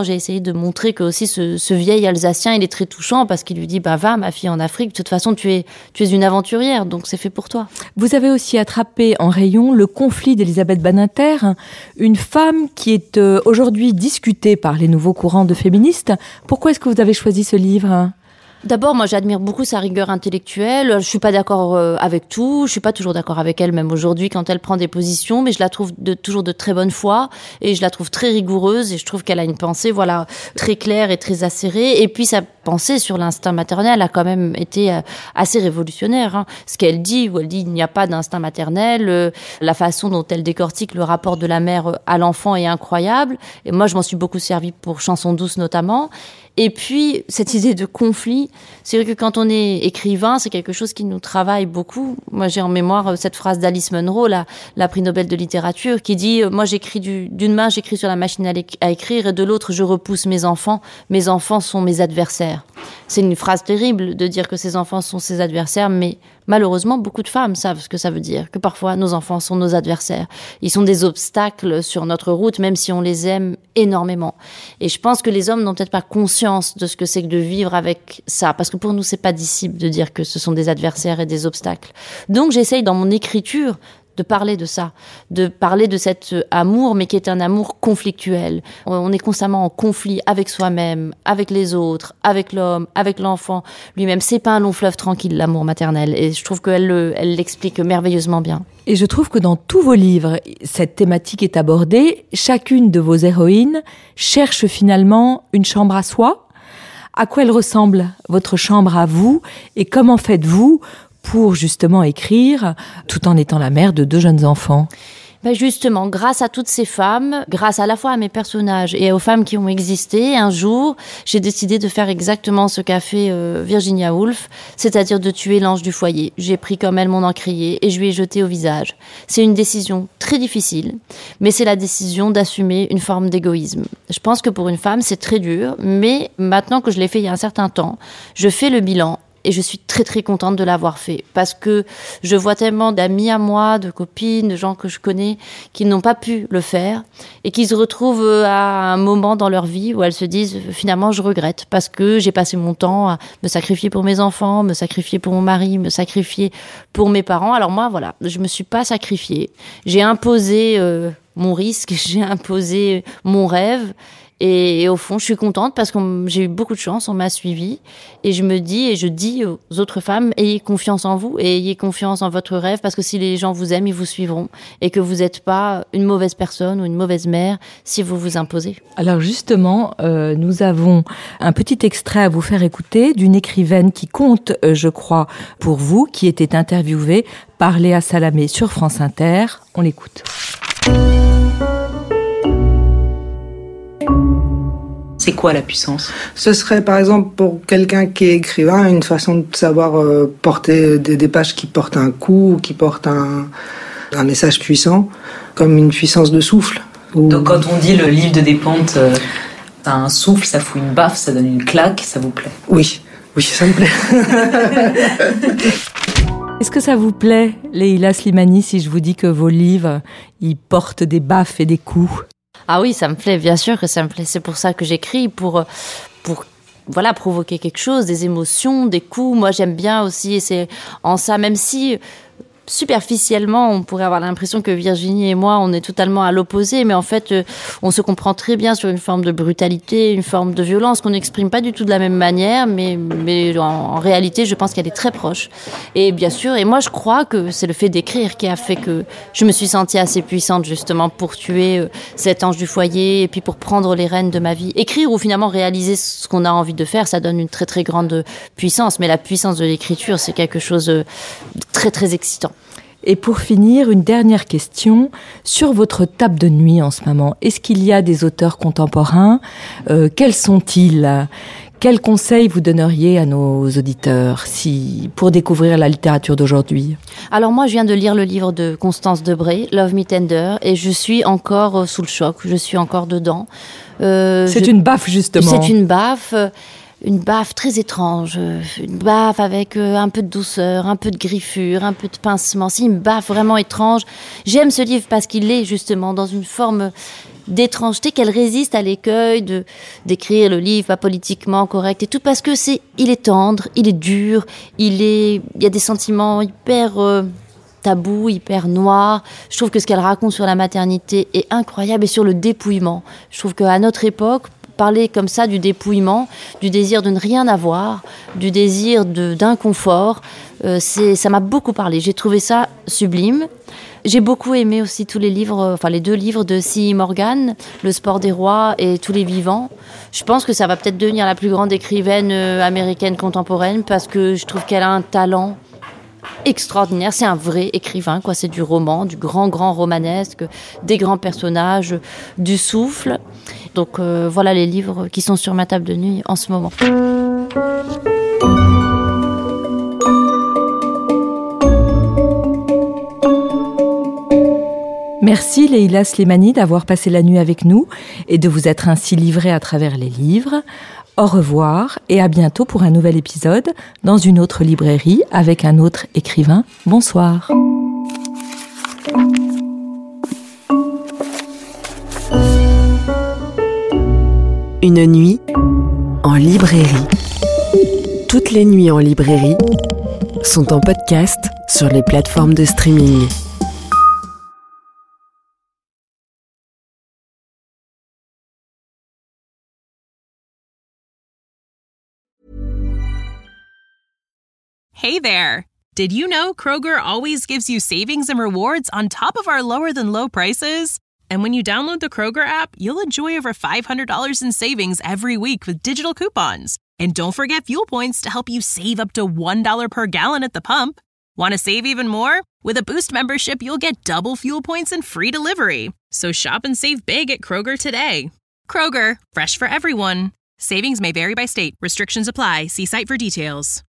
[SPEAKER 7] de montrer que aussi ce vieil Alsacien, il est très touchant parce qu'il lui dit, bah va, ma fille, en Afrique, de toute façon, tu es une aventurière, donc c'est fait pour toi.
[SPEAKER 6] Vous avez aussi attrapé en rayon le conflit d'Elisabeth Badinter, une femme qui est aujourd'hui discutée par les nouveaux courants de féministes. Pourquoi est-ce que vous avez choisi ce livre ?
[SPEAKER 7] D'abord, moi, j'admire beaucoup sa rigueur intellectuelle. Je suis pas d'accord avec tout. Je suis pas toujours d'accord avec elle, même aujourd'hui, quand elle prend des positions. Mais je la trouve toujours de très bonne foi. Et je la trouve très rigoureuse. Et je trouve qu'elle a une pensée, voilà, très claire et très acérée. Et puis, sa pensée sur l'instinct maternel a quand même été assez révolutionnaire, hein. Ce qu'elle dit, où elle dit il n'y a pas d'instinct maternel. La façon dont elle décortique le rapport de la mère à l'enfant est incroyable. Et moi, je m'en suis beaucoup servie pour Chanson douce, notamment. Et puis, cette idée de conflit, c'est vrai que quand on est écrivain, c'est quelque chose qui nous travaille beaucoup. Moi, j'ai en mémoire cette phrase d'Alice Munro, la prix Nobel de littérature, qui dit « Moi, j'écris d'une main, j'écris sur la machine à écrire, et de l'autre, je repousse mes enfants. Mes enfants sont mes adversaires. » C'est une phrase terrible de dire que ses enfants sont ses adversaires, mais malheureusement, beaucoup de femmes savent ce que ça veut dire, que parfois nos enfants sont nos adversaires. Ils sont des obstacles sur notre route, même si on les aime énormément. Et je pense que les hommes n'ont peut-être pas conscience de ce que c'est que de vivre avec ça, parce que pour nous, c'est pas disciple de dire que ce sont des adversaires et des obstacles. Donc j'essaye dans mon écriture de parler de ça, de parler de cet amour, mais qui est un amour conflictuel. On est constamment en conflit avec soi-même, avec les autres, avec l'homme, avec l'enfant lui-même. C'est pas un long fleuve tranquille, l'amour maternel. Et je trouve qu'elle l'explique merveilleusement bien.
[SPEAKER 6] Et je trouve que dans tous vos livres, cette thématique est abordée. Chacune de vos héroïnes cherche finalement une chambre à soi. À quoi elle ressemble, votre chambre à vous, et comment faites-vous pour justement écrire tout en étant la mère de 2 jeunes enfants?
[SPEAKER 7] Ben justement, grâce à toutes ces femmes, grâce à la fois à mes personnages et aux femmes qui ont existé, un jour, j'ai décidé de faire exactement ce qu'a fait Virginia Woolf, c'est-à-dire de tuer l'ange du foyer. J'ai pris comme elle mon encrier et je lui ai jeté au visage. C'est une décision très difficile, mais c'est la décision d'assumer une forme d'égoïsme. Je pense que pour une femme, c'est très dur, mais maintenant que je l'ai fait il y a un certain temps, je fais le bilan. Et je suis très très contente de l'avoir fait parce que je vois tellement d'amis à moi, de copines, de gens que je connais qui n'ont pas pu le faire et qui se retrouvent à un moment dans leur vie où elles se disent finalement je regrette parce que j'ai passé mon temps à me sacrifier pour mes enfants, me sacrifier pour mon mari, me sacrifier pour mes parents. Alors moi voilà, je me suis pas sacrifiée. J'ai imposé mon risque, j'ai imposé mon rêve. Et au fond, je suis contente parce que j'ai eu beaucoup de chance, on m'a suivie. Et je me dis, et je dis aux autres femmes, ayez confiance en vous et ayez confiance en votre rêve parce que si les gens vous aiment, ils vous suivront. Et que vous n'êtes pas une mauvaise personne ou une mauvaise mère si vous vous imposez.
[SPEAKER 6] Alors justement, nous avons un petit extrait à vous faire écouter d'une écrivaine qui compte, je crois, pour vous, qui était interviewée par Léa Salamé sur France Inter. On l'écoute.
[SPEAKER 11] C'est quoi la puissance ?
[SPEAKER 12] Ce serait par exemple pour quelqu'un qui est écrivain une façon de savoir porter des pages qui portent un coup, qui portent un message puissant, comme une puissance de souffle.
[SPEAKER 11] Donc quand on dit le livre de Despentes, ça a un souffle, ça fout une baffe, ça donne une claque, ça vous plaît ?
[SPEAKER 12] Oui, Oui, ça me plaît.
[SPEAKER 6] Est-ce que ça vous plaît, Leïla Slimani, si je vous dis que vos livres, ils portent des baffes et des coups?
[SPEAKER 7] Ah oui, ça me plaît, bien sûr que ça me plaît. C'est pour ça que j'écris, pour voilà, provoquer quelque chose, des émotions, des coups. Moi, j'aime bien aussi, et c'est en ça, même si superficiellement, on pourrait avoir l'impression que Virginie et moi, on est totalement à l'opposé, mais en fait, on se comprend très bien sur une forme de brutalité, une forme de violence qu'on n'exprime pas du tout de la même manière, mais en réalité, je pense qu'elle est très proche. Et bien sûr, et moi, je crois que c'est le fait d'écrire qui a fait que je me suis sentie assez puissante, justement, pour tuer cet ange du foyer et puis pour prendre les rênes de ma vie. Écrire ou finalement réaliser ce qu'on a envie de faire, ça donne une très, très grande puissance, mais la puissance de l'écriture, c'est quelque chose de très, très excitant.
[SPEAKER 6] Et pour finir, une dernière question sur votre table de nuit en ce moment. Est-ce qu'il y a des auteurs contemporains? Quels sont-ils? Quels conseils vous donneriez à nos auditeurs pour découvrir la littérature d'aujourd'hui?
[SPEAKER 7] Alors moi, je viens de lire le livre de Constance Debré, Love Me Tender, et je suis encore sous le choc, je suis encore dedans.
[SPEAKER 6] C'est une baffe, justement.
[SPEAKER 7] C'est une baffe très étrange, une baffe avec un peu de douceur, un peu de griffure, un peu de pincement. C'est une baffe vraiment étrange. J'aime ce livre parce qu'il est justement dans une forme d'étrangeté, qu'elle résiste à l'écueil d'écrire le livre pas politiquement correct et tout, parce que il est tendre, il est dur, il y a des sentiments hyper tabous, hyper noirs. Je trouve que ce qu'elle raconte sur la maternité est incroyable, et sur le dépouillement. Je trouve qu'à notre époque, parler comme ça du dépouillement, du désir de ne rien avoir, du désir d'inconfort, ça m'a beaucoup parlé. J'ai trouvé ça sublime. J'ai beaucoup aimé aussi tous les livres, les 2 livres de C.E. Morgan, Le sport des rois et Tous les vivants. Je pense que ça va peut-être devenir la plus grande écrivaine américaine contemporaine, parce que je trouve qu'elle a un talent extraordinaire. C'est un vrai écrivain, quoi. C'est du roman, du grand romanesque, des grands personnages, du souffle. Donc voilà les livres qui sont sur ma table de nuit en ce moment.
[SPEAKER 6] Merci Leïla Slimani d'avoir passé la nuit avec nous et de vous être ainsi livrée à travers les livres. Au revoir et à bientôt pour un nouvel épisode dans une autre librairie avec un autre écrivain. Bonsoir.
[SPEAKER 9] Une nuit en librairie. Toutes les nuits en librairie sont en podcast sur les plateformes de streaming.
[SPEAKER 13] Hey there! Did you know Kroger always gives you savings and rewards on top of our lower-than-low prices? And when you download the Kroger app, you'll enjoy over $500 in savings every week with digital coupons. And don't forget fuel points to help you save up to $1 per gallon at the pump. Want to save even more? With a Boost membership, you'll get double fuel points and free delivery. So shop and save big at Kroger today. Kroger, fresh for everyone. Savings may vary by state. Restrictions apply. See site for details.